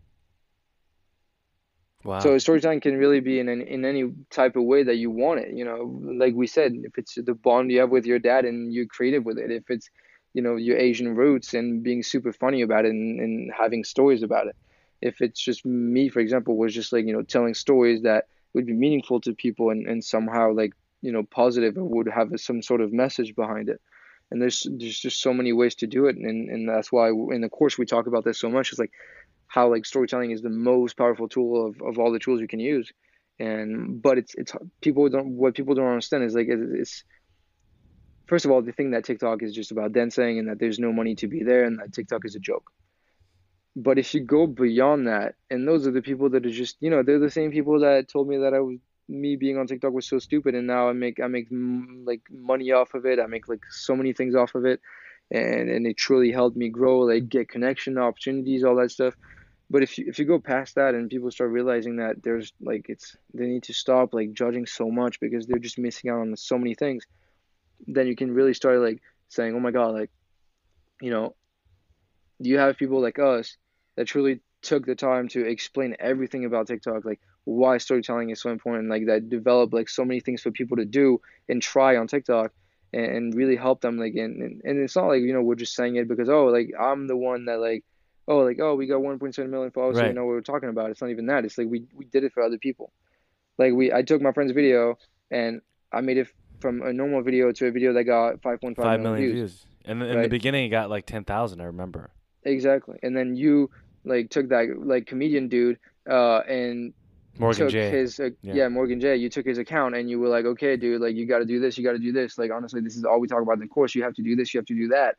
So Wow. storytelling can really be in any type of way that you want it. Like we said, if it's the bond you have with your dad and you're creative with it, if it's, your Asian roots and being super funny about it, and having stories about it. If it's just me, for example, was just like, telling stories that would be meaningful to people, and somehow like, positive, or would have some sort of message behind it. And there's just so many ways to do it, and that's why in the course we talk about this so much. It's like how like storytelling is the most powerful tool of all the tools you can use. And but it's people don't what people don't understand is like it's first of all, they think that TikTok is just about dancing and that there's no money to be there and that TikTok is a joke. But if you go beyond that, and those are the people that are just, they're the same people that told me that me being on TikTok was so stupid, and now I make like money off of it. I make like so many things off of it, and it truly helped me grow, like get connection opportunities, all that stuff. But if you go past that, and people start realizing that there's like they need to stop like judging so much, because they're just missing out on so many things, then you can really start like saying, oh my God, like, you know, you have people like us that truly took the time to explain everything about TikTok, like why storytelling is so important, like that develop like so many things for people to do and try on TikTok, and really help them, like, and it's not like, we're just saying it because, oh, like I'm the one that like, oh, like, oh, we got 1.7 million followers, so we Right. know what we're talking about. It's not even that. It's like we did it for other people. Like I took my friend's video, and I made it from a normal video to a video that got 5.5 5 million million views, views. And in the right? beginning, it got like 10,000, I remember. Exactly. And then you like took that like comedian dude, and Morgan took J. his, Yeah. yeah, Morgan J. You took his account, and you were like, okay, dude, like you got to do this, you got to do this. Like honestly, this is all we talk about in the course. You have to do this, you have to do that.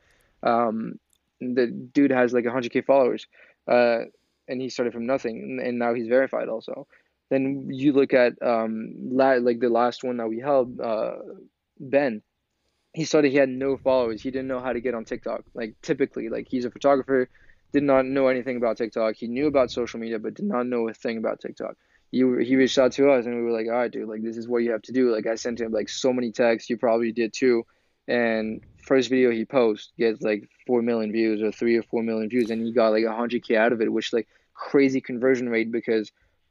The dude has like 100K followers, uh, and he started from nothing, and now he's verified also. Then you look at like the last one that we held, Ben. He had no followers. He didn't know how to get on TikTok. Like typically, like he's a photographer, did not know anything about TikTok. He knew about social media, but did not know a thing about TikTok. He reached out to us, and we were like, all right, dude, like this is what you have to do. Like I sent him like so many texts. You probably did too. And first video he posts gets like 4 million views, or 3 or 4 million views, and he got like 100K out of it, which like crazy conversion rate, because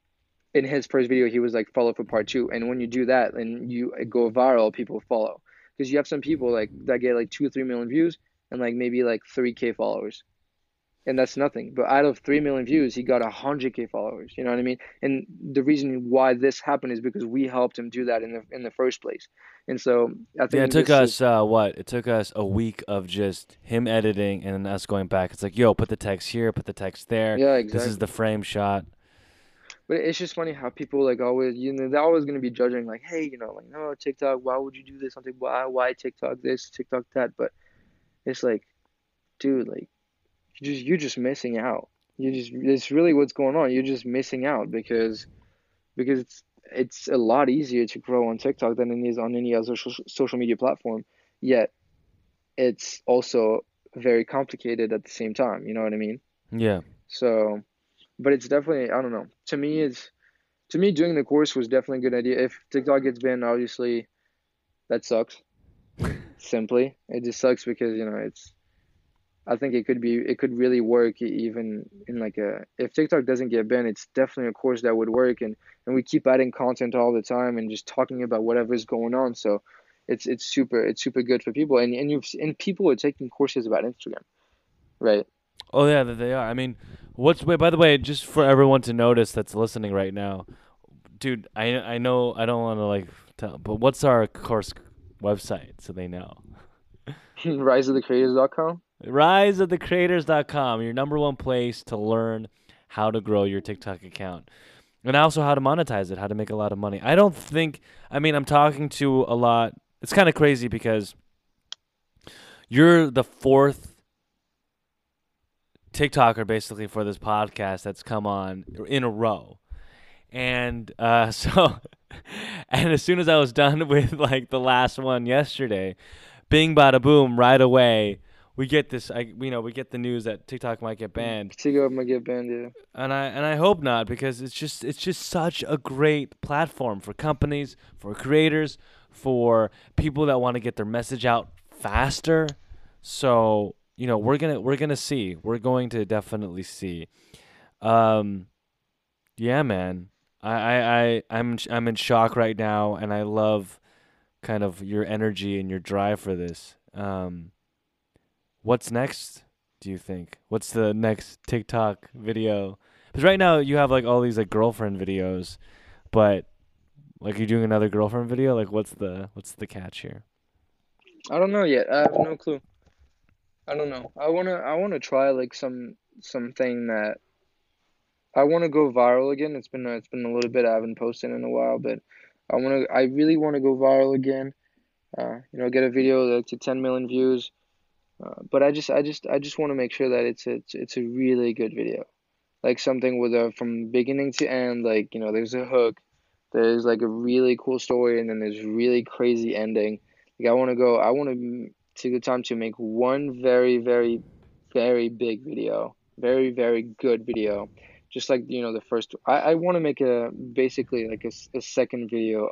in his first video he was like follow for part two, and when you do that and you go viral, people follow because you have some people like that get like 2 or 3 million views and like maybe like 3K followers, and that's nothing. But out of 3 million views, he got 100K followers. You know what I mean? And the reason why this happened is because we helped him do that in the first place. And so I Yeah, it think took this us is what? It took us a week of just him editing and then us going back. It's like, yo, put the text here, put the text there. yeah, This is the exactly. frame shot. But it's just funny how people like always, they're always gonna be judging like, hey, like, no, TikTok, why would you do this on TikTok? Why TikTok this, TikTok that? But it's like, dude, like you're just missing out. It's really what's going on. You're just missing out because it's a lot easier to grow on TikTok than it is on any other social media platform. Yet it's also very complicated at the same time. You know what I mean? Yeah. So, but it's definitely, I don't know. To me doing the course was definitely a good idea. If TikTok gets banned, obviously that sucks. Simply, it just sucks because it's. I think it could really work even in like a if TikTok doesn't get banned, it's definitely a course that would work, and we keep adding content all the time and just talking about whatever's going on. So it's super good for people, and people are taking courses about Instagram, right? Oh yeah, that they are. I mean, wait, by the way, just for everyone to notice that's listening right now, dude, I know I don't want to like tell, but what's our course website so they know? Riseofthecreators.com. Riseofthecreators.com, your number one place to learn how to grow your TikTok account. And also how to monetize it, how to make a lot of money. I don't think, I mean, I'm talking to a lot. It's kind of crazy because you're the fourth TikToker basically for this podcast that's come on in a row. And so, and as soon as I was done with like the last one yesterday, bing bada boom, right away, we get this. We get the news that TikTok might get banned, TikTok might get banned, yeah. and I hope not because it's just such a great platform for companies, for creators, for people that want to get their message out faster. So we're gonna see. We're going to definitely see. Um, yeah, man. I'm in shock right now, and I love kind of your energy and your drive for this. What's next? Do you think? What's the next TikTok video? Because right now you have like all these like girlfriend videos, but like you're doing another girlfriend video. Like what's the catch here? I don't know yet. I have no clue. I don't know. I wanna try like something that I want to go viral again. It's been a little bit I haven't posted in a while, but I really want to go viral again. Get a video like to 10 million views. But I just want to make sure that it's a really good video, like something with a from beginning to end. Like there's a hook, there's like a really cool story, and then there's really crazy ending. Like I want to take the time to make one very very big video, very very good video, just like the first. I want to make a basically like a second video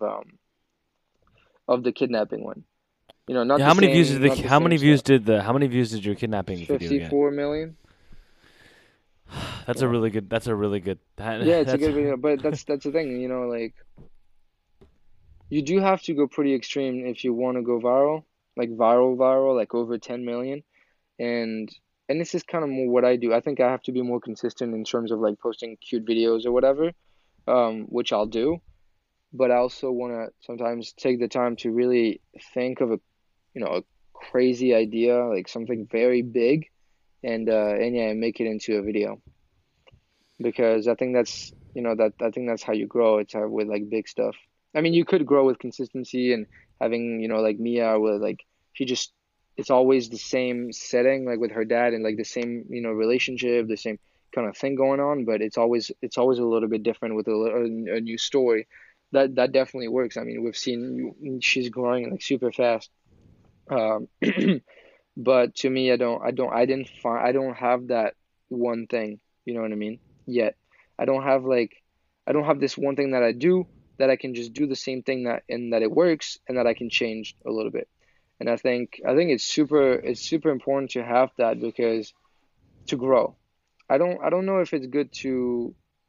of the kidnapping one. Not Yeah, the same, not the how same many views stuff. did your kidnapping video get? 54 million. That's a Yeah. really good. That's a really good. Yeah, it's a That's good video, but that's the thing, like you do have to go pretty extreme if you want to go viral, like viral, like over 10 million. And and this is kind of more what I do. I think I have to be more consistent in terms of like posting cute videos or whatever, which I'll do. But I also want to sometimes take the time to really think of a crazy idea, like something very big, and yeah, make it into a video. Because I think that I think that's how you grow. It's how with like big stuff. I mean, you could grow with consistency and having like Mia with like she just it's always the same setting like with her dad and like the same relationship, the same kind of thing going on, but it's always a little bit different with a new story. That definitely works. I mean, we've seen she's growing like super fast. Um, but to me, I don't have that one thing. You know what I mean? Yet I don't have like I don't have this one thing that I do that I can just do the same thing that it works and that I can change a little bit. And I think it's super important to have that because to grow. I don't know if it's good to.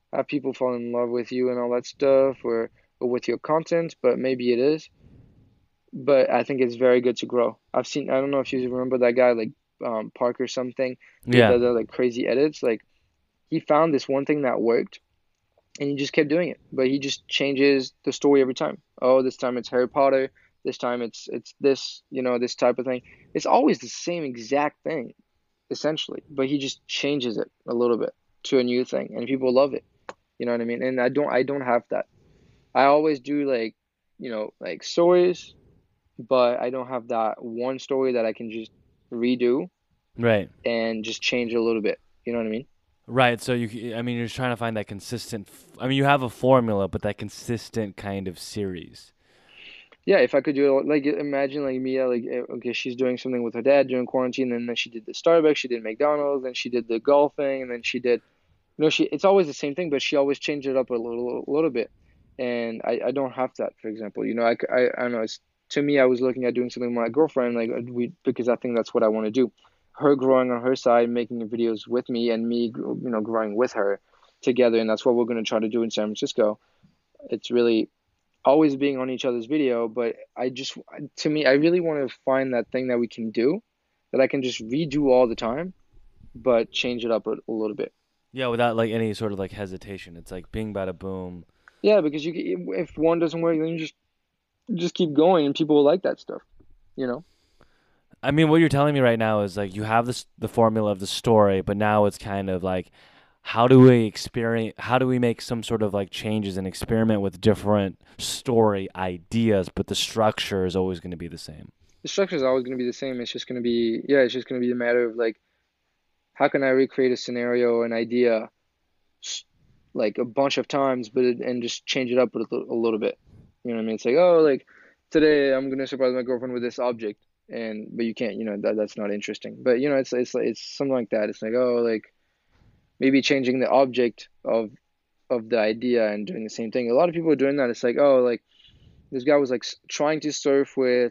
have people fall in love with you and all that stuff, or with your content, but maybe it is. But I think it's very good to grow. I don't know if you remember that guy, like Parker something, who Yeah. does the like crazy edits. Like he found this one thing that worked, and he just kept doing it. But he just changes the story every time. Oh, this time it's Harry Potter. This time it's this, this type of thing. It's always the same exact thing, essentially. But he just changes it a little bit to a new thing, and people love it. You know what I mean? And I don't have that. I always do like, like stories, but I don't have that one story that I can just redo Right. and just change a little bit. You know what I mean? Right. So I mean, you're just trying to find that consistent. I mean, you have a formula, but that consistent kind of series. Yeah, if I could do it, like imagine like Mia, like okay, she's doing something with her dad during quarantine, and then she did the Starbucks, she did McDonald's, and she did the golfing, and then she did, she it's always the same thing, but she always changed it up a little bit, and I don't have that, for example. I don't know. It's to me, I was looking at doing something with my girlfriend, like because I think that's what I want to do. Her growing on her side, making videos with me, and me, growing with her together, and that's what we're gonna try to do in San Francisco. It's really always being on each other's video, but to me, I really want to find that thing that we can do that I can just redo all the time, but change it up a little bit. Yeah, without like any sort of like hesitation. It's like bing bada boom. Yeah, because if one doesn't work, then you just keep going, and people will like that stuff, you know? I mean, what you're telling me right now is like you have the formula of the story, but now it's kind of like how do we make some sort of like changes and experiment with different story ideas, but the structure is always going to be the same. The structure is always going to be the same. It's just going to be, yeah, it's just going to be a matter of like, how can I recreate a scenario, an idea, like a bunch of times, and just change it up a little bit. You know what I mean? It's like, oh, like today I'm gonna surprise my girlfriend with this object, and but you can't, that's not interesting. But it's something like that. It's like, oh, like maybe changing the object of the idea and doing the same thing. A lot of people are doing that. It's like, oh, like this guy was like trying to surf with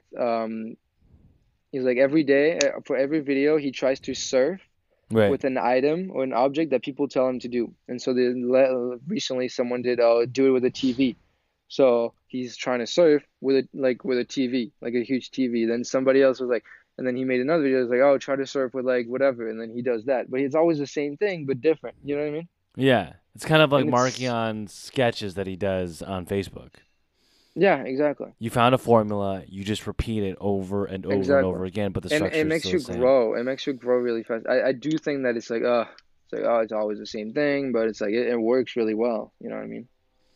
he's like every day for every video he tries to surf Right. with an item or an object that people tell him to do. And so recently someone did do it with a TV. So he's trying to surf with a TV, like a huge TV. Then somebody else was like, and then he made another video. It's like, oh, try to surf with like whatever, and then he does that. But it's always the same thing, but different. You know what I mean? Yeah. It's kind of like And marking it's on sketches that he does on Facebook. yeah, exactly, You found a formula, you just repeat it over and over and exactly. over again, but the And it structure is makes still you the same. grow. It makes you grow really fast. I do think that it's always the same thing, but it's like it works really well. You know what I mean?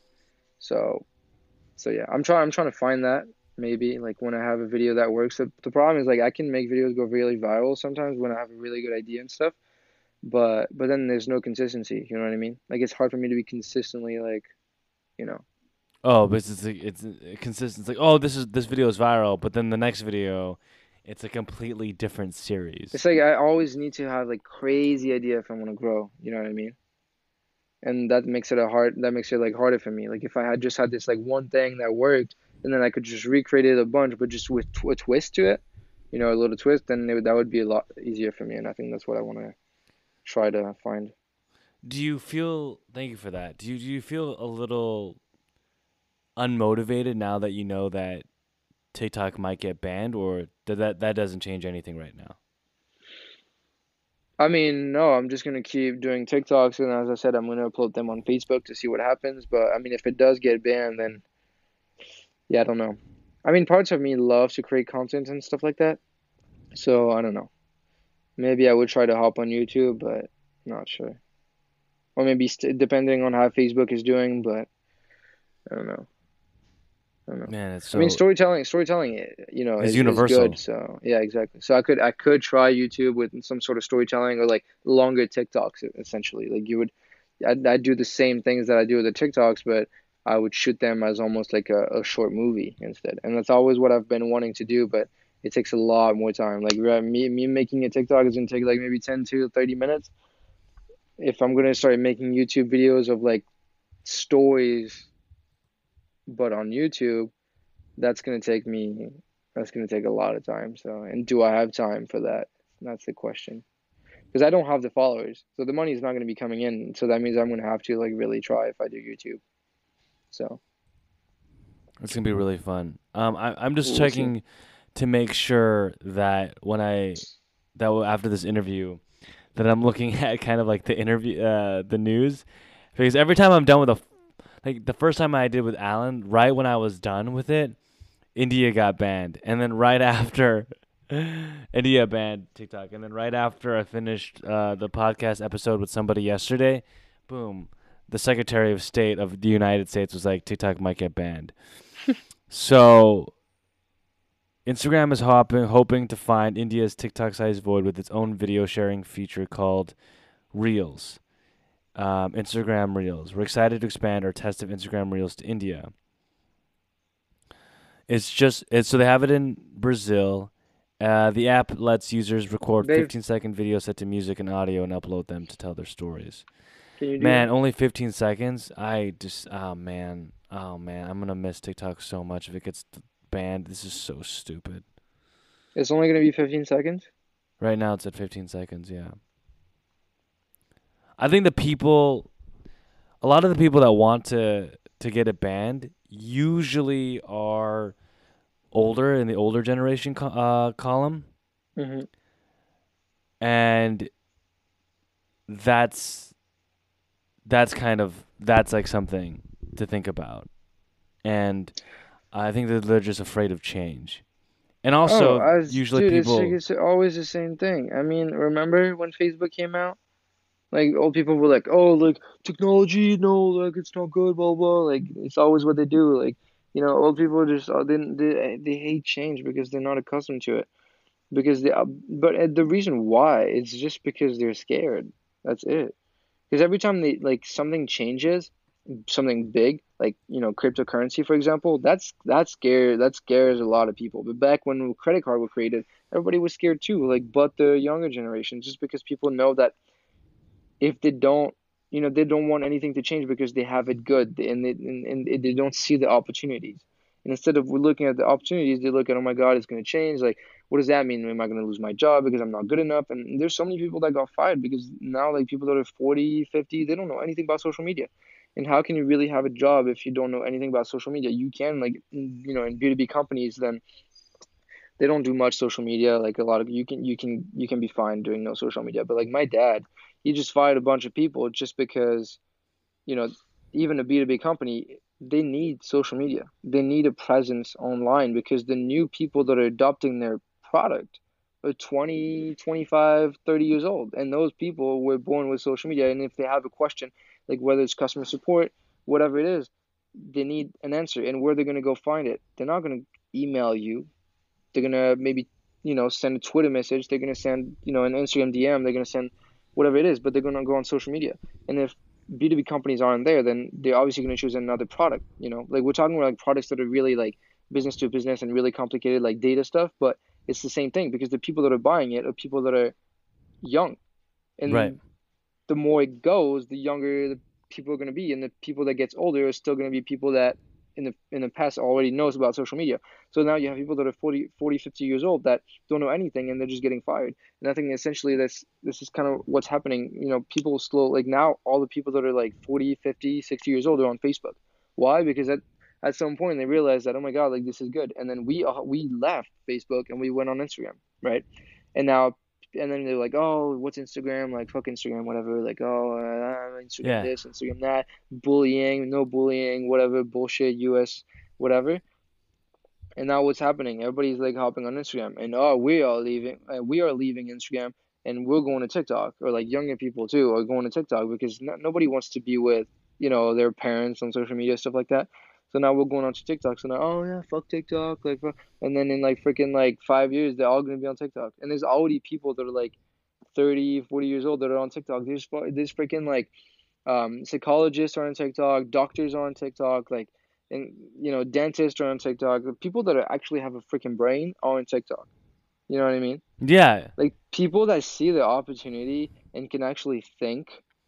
So yeah, I'm trying to find that maybe like when I have a video that works. The problem is like I can make videos go really viral sometimes when I have a really good idea and stuff, but then there's no consistency. You know what I mean? Like it's hard for me to be consistently like, you know. Oh, but it's consistent. It's like, oh, this video is viral, but then the next video, it's a completely different It's series. like I always need to have like crazy idea if I want to grow. You know what I mean? And that makes it like harder for me. Like if I had just had this like one thing that worked, and then I could just recreate it a bunch, but just with a twist to it, a little twist, then that would be a lot easier for me. And I think that's what I want to try to find. Do you feel? Thank you for that. Do you feel a little unmotivated now that you know that TikTok might get banned, or that doesn't change anything right now? I mean, no, I'm just gonna keep doing TikToks, and as I said, I'm gonna upload them on Facebook to see what happens. But I mean, if it does get banned, then yeah, I don't know. I mean, parts of me love to create content and stuff like that, so I don't know. Maybe I would try to hop on YouTube, but not sure. Or maybe depending on how Facebook is doing, but I don't know. I don't know. Man, it's I mean, so storytelling, is is good. universal. So yeah, exactly. So I could try YouTube with some sort of storytelling or like longer TikToks essentially. Like I'd do the same things that I do with the TikToks, but I would shoot them as almost like a short movie instead. And that's always what I've been wanting to do, but it takes a lot more time. Like me making a TikTok is gonna take like maybe 10 to 30 minutes. If I'm gonna start making YouTube videos of like stories, but on YouTube, that's gonna take a lot of time. So, and do I have time for that? That's the question. because I don't have the followers, so the money is not going to be coming in. So that means I'm going to have to like really try if I do YouTube. So It's gonna be really fun. I'm just we'll see. checking to make sure that after this interview that I'm looking at kind of like the interview, the news, because every time I'm done with like the first time I did with Alan, right when I was done with it, India got banned, and then right after India banned TikTok, and then right after I finished the podcast episode with somebody yesterday, boom, the Secretary of State of the United States was like TikTok might get banned. So Instagram is hoping to find India's TikTok-sized void with its own video sharing feature called Reels. Instagram Reels. We're excited to expand our test of Instagram Reels to India. So they have it in Brazil. The app lets users record They've 15-second videos set to music and audio and upload them to tell their stories. Can you do Man, that? only 15 seconds. Oh man, I'm gonna miss TikTok so much if it gets banned. This is so stupid. It's only going to be 15 seconds. Right now it's at 15 seconds. Yeah, I think a lot of the people that want to get it banned usually are older in the older generation column, Hmm. and that's that's like something to think about. And I think that they're just afraid of change. And Oh, also, as usually dude, it's like people, it's always the same thing. I mean, remember when Facebook came out? Like old people were like, "Oh, like technology, no, like it's not good, blah blah." Like it's always what they do. Like old people just they hate change because they're not accustomed to it. Because but the reason why it's just because they're scared. That's it. Because every time they like something changes, something big, like cryptocurrency, for example, that scares a lot of people. But back when credit card was created, everybody was scared too. Like, but the younger generation, just because people know that if they don't they don't want anything to change because they have it good and they don't see the opportunities, and instead of looking at the opportunities they look at, oh my god, it's going to change, like what does that mean, am I going to lose my job because I'm not good enough? And there's so many people that got fired because now like people that are 40, 50, they don't know anything about social media. And how can you really have a job if you don't know anything about social media? You can, like, in B2B companies, then they don't do much social media. Like a lot of you can be fine doing no social media. But like my dad, he just fired a bunch of people just because, you know, even a B2B company, they need social media. They need a presence online because the new people that are adopting their product are 20, 25, 30 years old. And those people were born with social media. And if they have a question, like whether it's customer support, whatever it is, they need an answer. And where they're going to go find it? They're not going to email you. They're gonna maybe, send a Twitter message. They're gonna send, an Instagram DM. They're gonna send whatever it is, but they're gonna go on social media. And if B2B companies aren't there, then they're obviously gonna choose another product. Like we're talking about like products that are really like business to business and really complicated like data stuff, but it's the same thing because the people that are buying it are people that are young. right? And the more it goes, the younger the people are going to be, and the people that gets older are still going to be people that in the past already knows about social media. So now you have people that are 40, 50 years old that don't know anything, and they're just getting fired. And I think essentially this is kind of what's happening. People slow, like now all the people that are like 40, 50, 60 years old are on Facebook. Why? Because at some point they realized that, oh my god, like this is good, and then we left Facebook and we went on Instagram, right? And now and then they're like, oh, what's Instagram? Like, fuck Instagram, whatever. Like, oh, Instagram Yeah, this, Instagram that, bullying, no bullying, whatever, bullshit, US, whatever. And now what's happening? Everybody's like hopping on Instagram, and oh, we are leaving Instagram, and we're going to TikTok, or like younger people too are going to TikTok because nobody wants to be with, their parents on social media, stuff like that. So now we're going on to TikTok. So now, oh yeah, fuck TikTok, like, and then in like freaking like 5 years, they're all gonna be on TikTok. And there's already people that are like 30, 40 years old that are on TikTok. There's freaking like psychologists are on TikTok, doctors are on TikTok, like, and dentists are on TikTok. The people that actually have a freaking brain are on TikTok. You know what I mean? yeah, Like people that see the opportunity and can actually think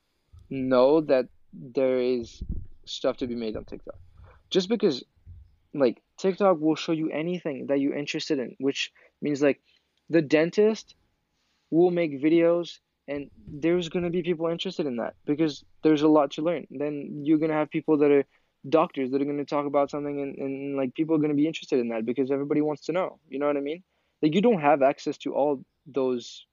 know that there is stuff to be made on TikTok. Just because like TikTok will show you anything that you're interested in, which means like the dentist will make videos and there's going to be people interested in that because there's a lot to learn. Then you're going to have people that are doctors that are going to talk about something, and like people are going to be interested in that because everybody wants to know. You know what I mean? Like you don't have access to those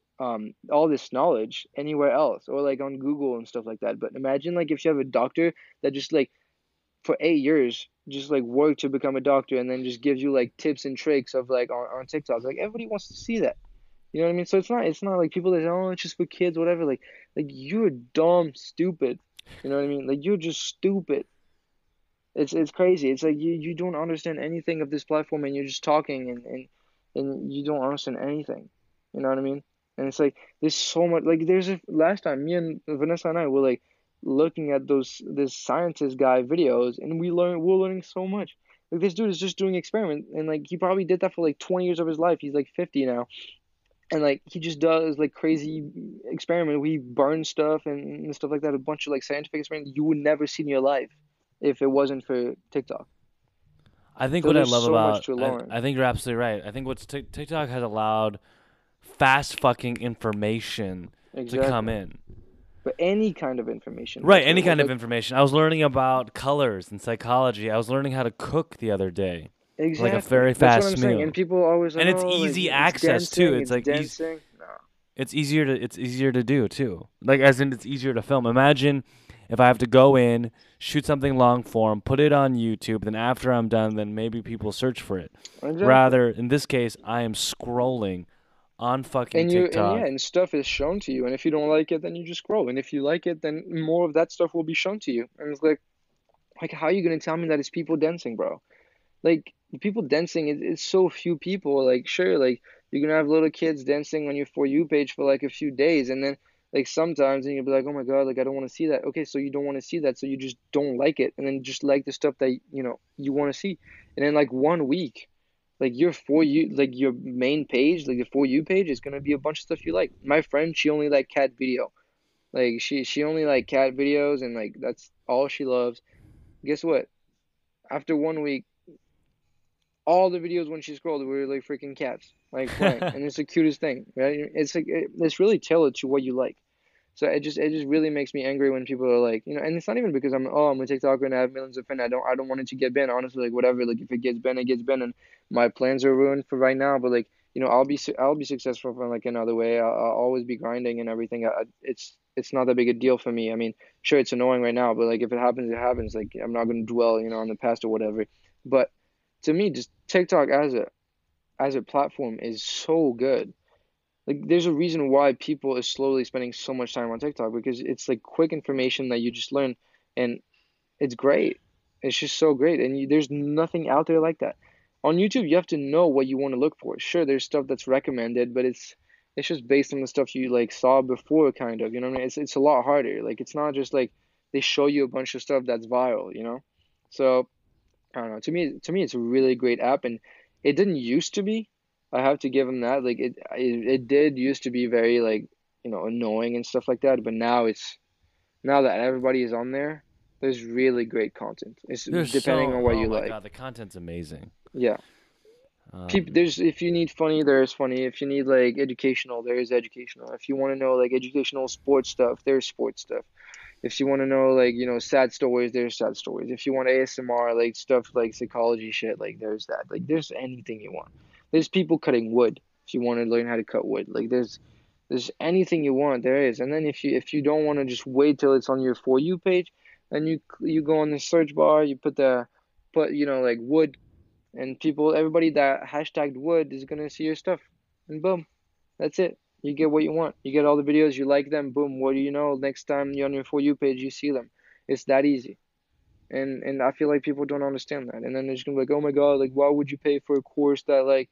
all this knowledge anywhere else or like on Google and stuff like that. But imagine like if you have a doctor that just like for 8 years just like worked to become a doctor and then just gives you like tips and tricks of like on TikTok. Like everybody wants to see that. You know what I mean? So it's not like people that say, oh, it's just for kids, whatever. Like you're dumb, stupid. You know what I mean? Like you're just stupid. It's crazy. It's like you don't understand anything of this platform and you're just talking and you don't understand anything. You know what I mean? And it's like there's so much like there's a last time me and Vanessa and I were like looking at those this scientist guy videos and we're learning so much. Like this dude is just doing experiment and like he probably did that for like 20 years of his life. He's like 50 now and like he just does like crazy experiment. We burn stuff and stuff like that. A bunch of like scientific experiments you would never see in your life if it wasn't for TikTok. I think So what I there's love so much about to learn. I think you're absolutely right. I think what's TikTok has allowed fast fucking information to come Exactly. in. But any kind of information. Right, That's any what kind of like information. I was learning about colors and psychology. I was learning how to cook the other day, like a exactly. very That's what fast I'm saying. And meal. people are always like, And it's oh, like easy access too. It's it's like dancing. No. it's easier to do too. Like as in it's easier to film. Imagine if I have to go in, shoot something long form, put it on YouTube, then after I'm done, then maybe people search for it. Exactly. Rather, in this case, I am scrolling on fucking And yeah, TikTok. and stuff is shown to you. And if you don't like it, then you just scroll. And if you like it, then more of that stuff will be shown to you. And it's like how are you gonna tell me that it's people dancing, bro? Like the people dancing it's so few people. Like sure, like you're gonna have little kids dancing on your For You page for like a few days, and then like sometimes and you'll be like, oh my God, like I don't want to see that. Okay, so you don't want to see that, so you just don't like it, and then just like the stuff that you want to see, and then like 1 week, like your For You, like your main page, like the For You page is gonna be a bunch of stuff you like. My friend, she only like cat video. Like she only like cat videos, and like that's all she loves. Guess what? After 1 week all the videos when she scrolled were like freaking cats like playing and it's the cutest thing, right? It's like it's really tailored to what you like. So it just really makes me angry when people are like, and it's not even because I'm a TikToker and I have millions of fans. I don't want it to get banned, honestly. Like whatever, like if it gets banned, it gets banned, and my plans are ruined for right now. But like I'll be successful from like another way. I'll always be grinding and everything. It's not that big a deal for me. I mean, sure, it's annoying right now, but like if it happens, it happens. Like I'm not gonna dwell, on the past or whatever. But to me, just TikTok as a platform is so good. Like there's a reason why people are slowly spending so much time on TikTok because it's like quick information that you just learn and it's great. It's just so great and there's nothing out there like that. On YouTube, you have to know what you want to look for. Sure, there's stuff that's recommended, but it's just based on the stuff you like saw before kind of, you know what I mean? It's a lot harder. Like it's not just like they show you a bunch of stuff that's viral. So I don't know. To me, it's a really great app, and it didn't used to be. I have to give them that. Like it did used to be very like annoying and stuff like that. But now that everybody is on there, there's really great content. It's depending on what Oh you my like. god, the content's amazing. Yeah, Um, there's if you need funny, there's funny. If you need like educational, there is educational. If you want to know like educational sports stuff, there's sports stuff. If you want to know like sad stories, there's sad stories. If you want ASMR like stuff like psychology shit, like there's that. Like there's anything you want. There's people cutting wood if you want to learn how to cut wood. Like there's anything you want, there is. And then if you don't want to just wait till it's on your For You page, then you go on the search bar, you put like wood, and everybody that hashtagged wood is gonna see your stuff, and boom, that's it. You get what you want. You get all the videos, you like them, boom. What do you know? Next time you're on your For You page, you see them. It's that easy. And I feel like people don't understand that. And then they're just gonna be like, oh my God, like why would you pay for a course that like,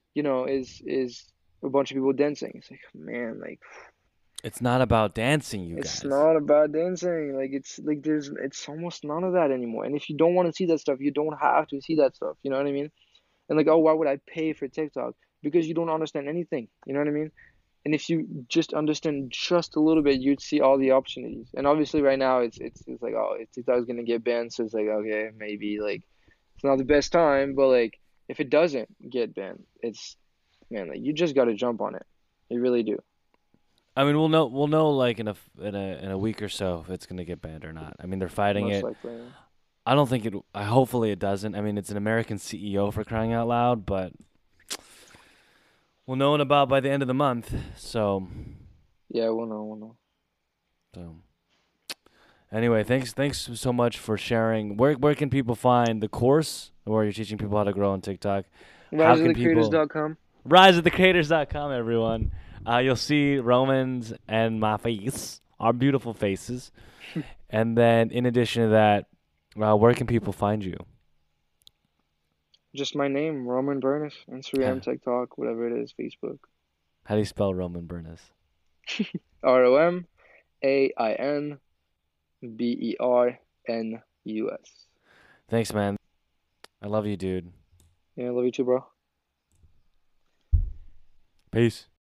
is a bunch of people dancing? It's like, man, like it's not about dancing, you it's guys. not about dancing. Like it's like it's almost none of that anymore. And if you don't want to see that stuff, you don't have to see that stuff. You know what I mean? And like, oh, why would I pay for TikTok? Because you don't understand anything. You know what I mean? And if you just understand just a little bit, you'd see all the opportunities. And obviously, right now, it's like, oh, TikTok's gonna get banned, so it's like, okay, maybe like it's not the best time, but like if it doesn't get banned, it's man, like you just gotta jump on it. You really do. I mean, we'll know like in a week or so if it's gonna get banned or not. I mean, they're fighting Most it. likely. Yeah. I don't think it. Hopefully it doesn't. I mean, it's an American CEO for crying out loud, but we'll know in about by the end of the month. Yeah, we'll know. We'll know. So anyway, thanks so much for sharing. Where can people find the course where you're teaching people how to grow on TikTok? How can people RiseOfTheCreators.com. riseofthecreators.com, everyone. You'll see Roman's and my face, our beautiful faces. And then in addition to that, where can people find you? Just my name, Roman Burness. Huh. Instagram, TikTok, whatever it is, Facebook. How do you spell Roman Burness? ROMAINBERNUS. Thanks, man. I love you, dude. Yeah, I love you too, bro. Peace.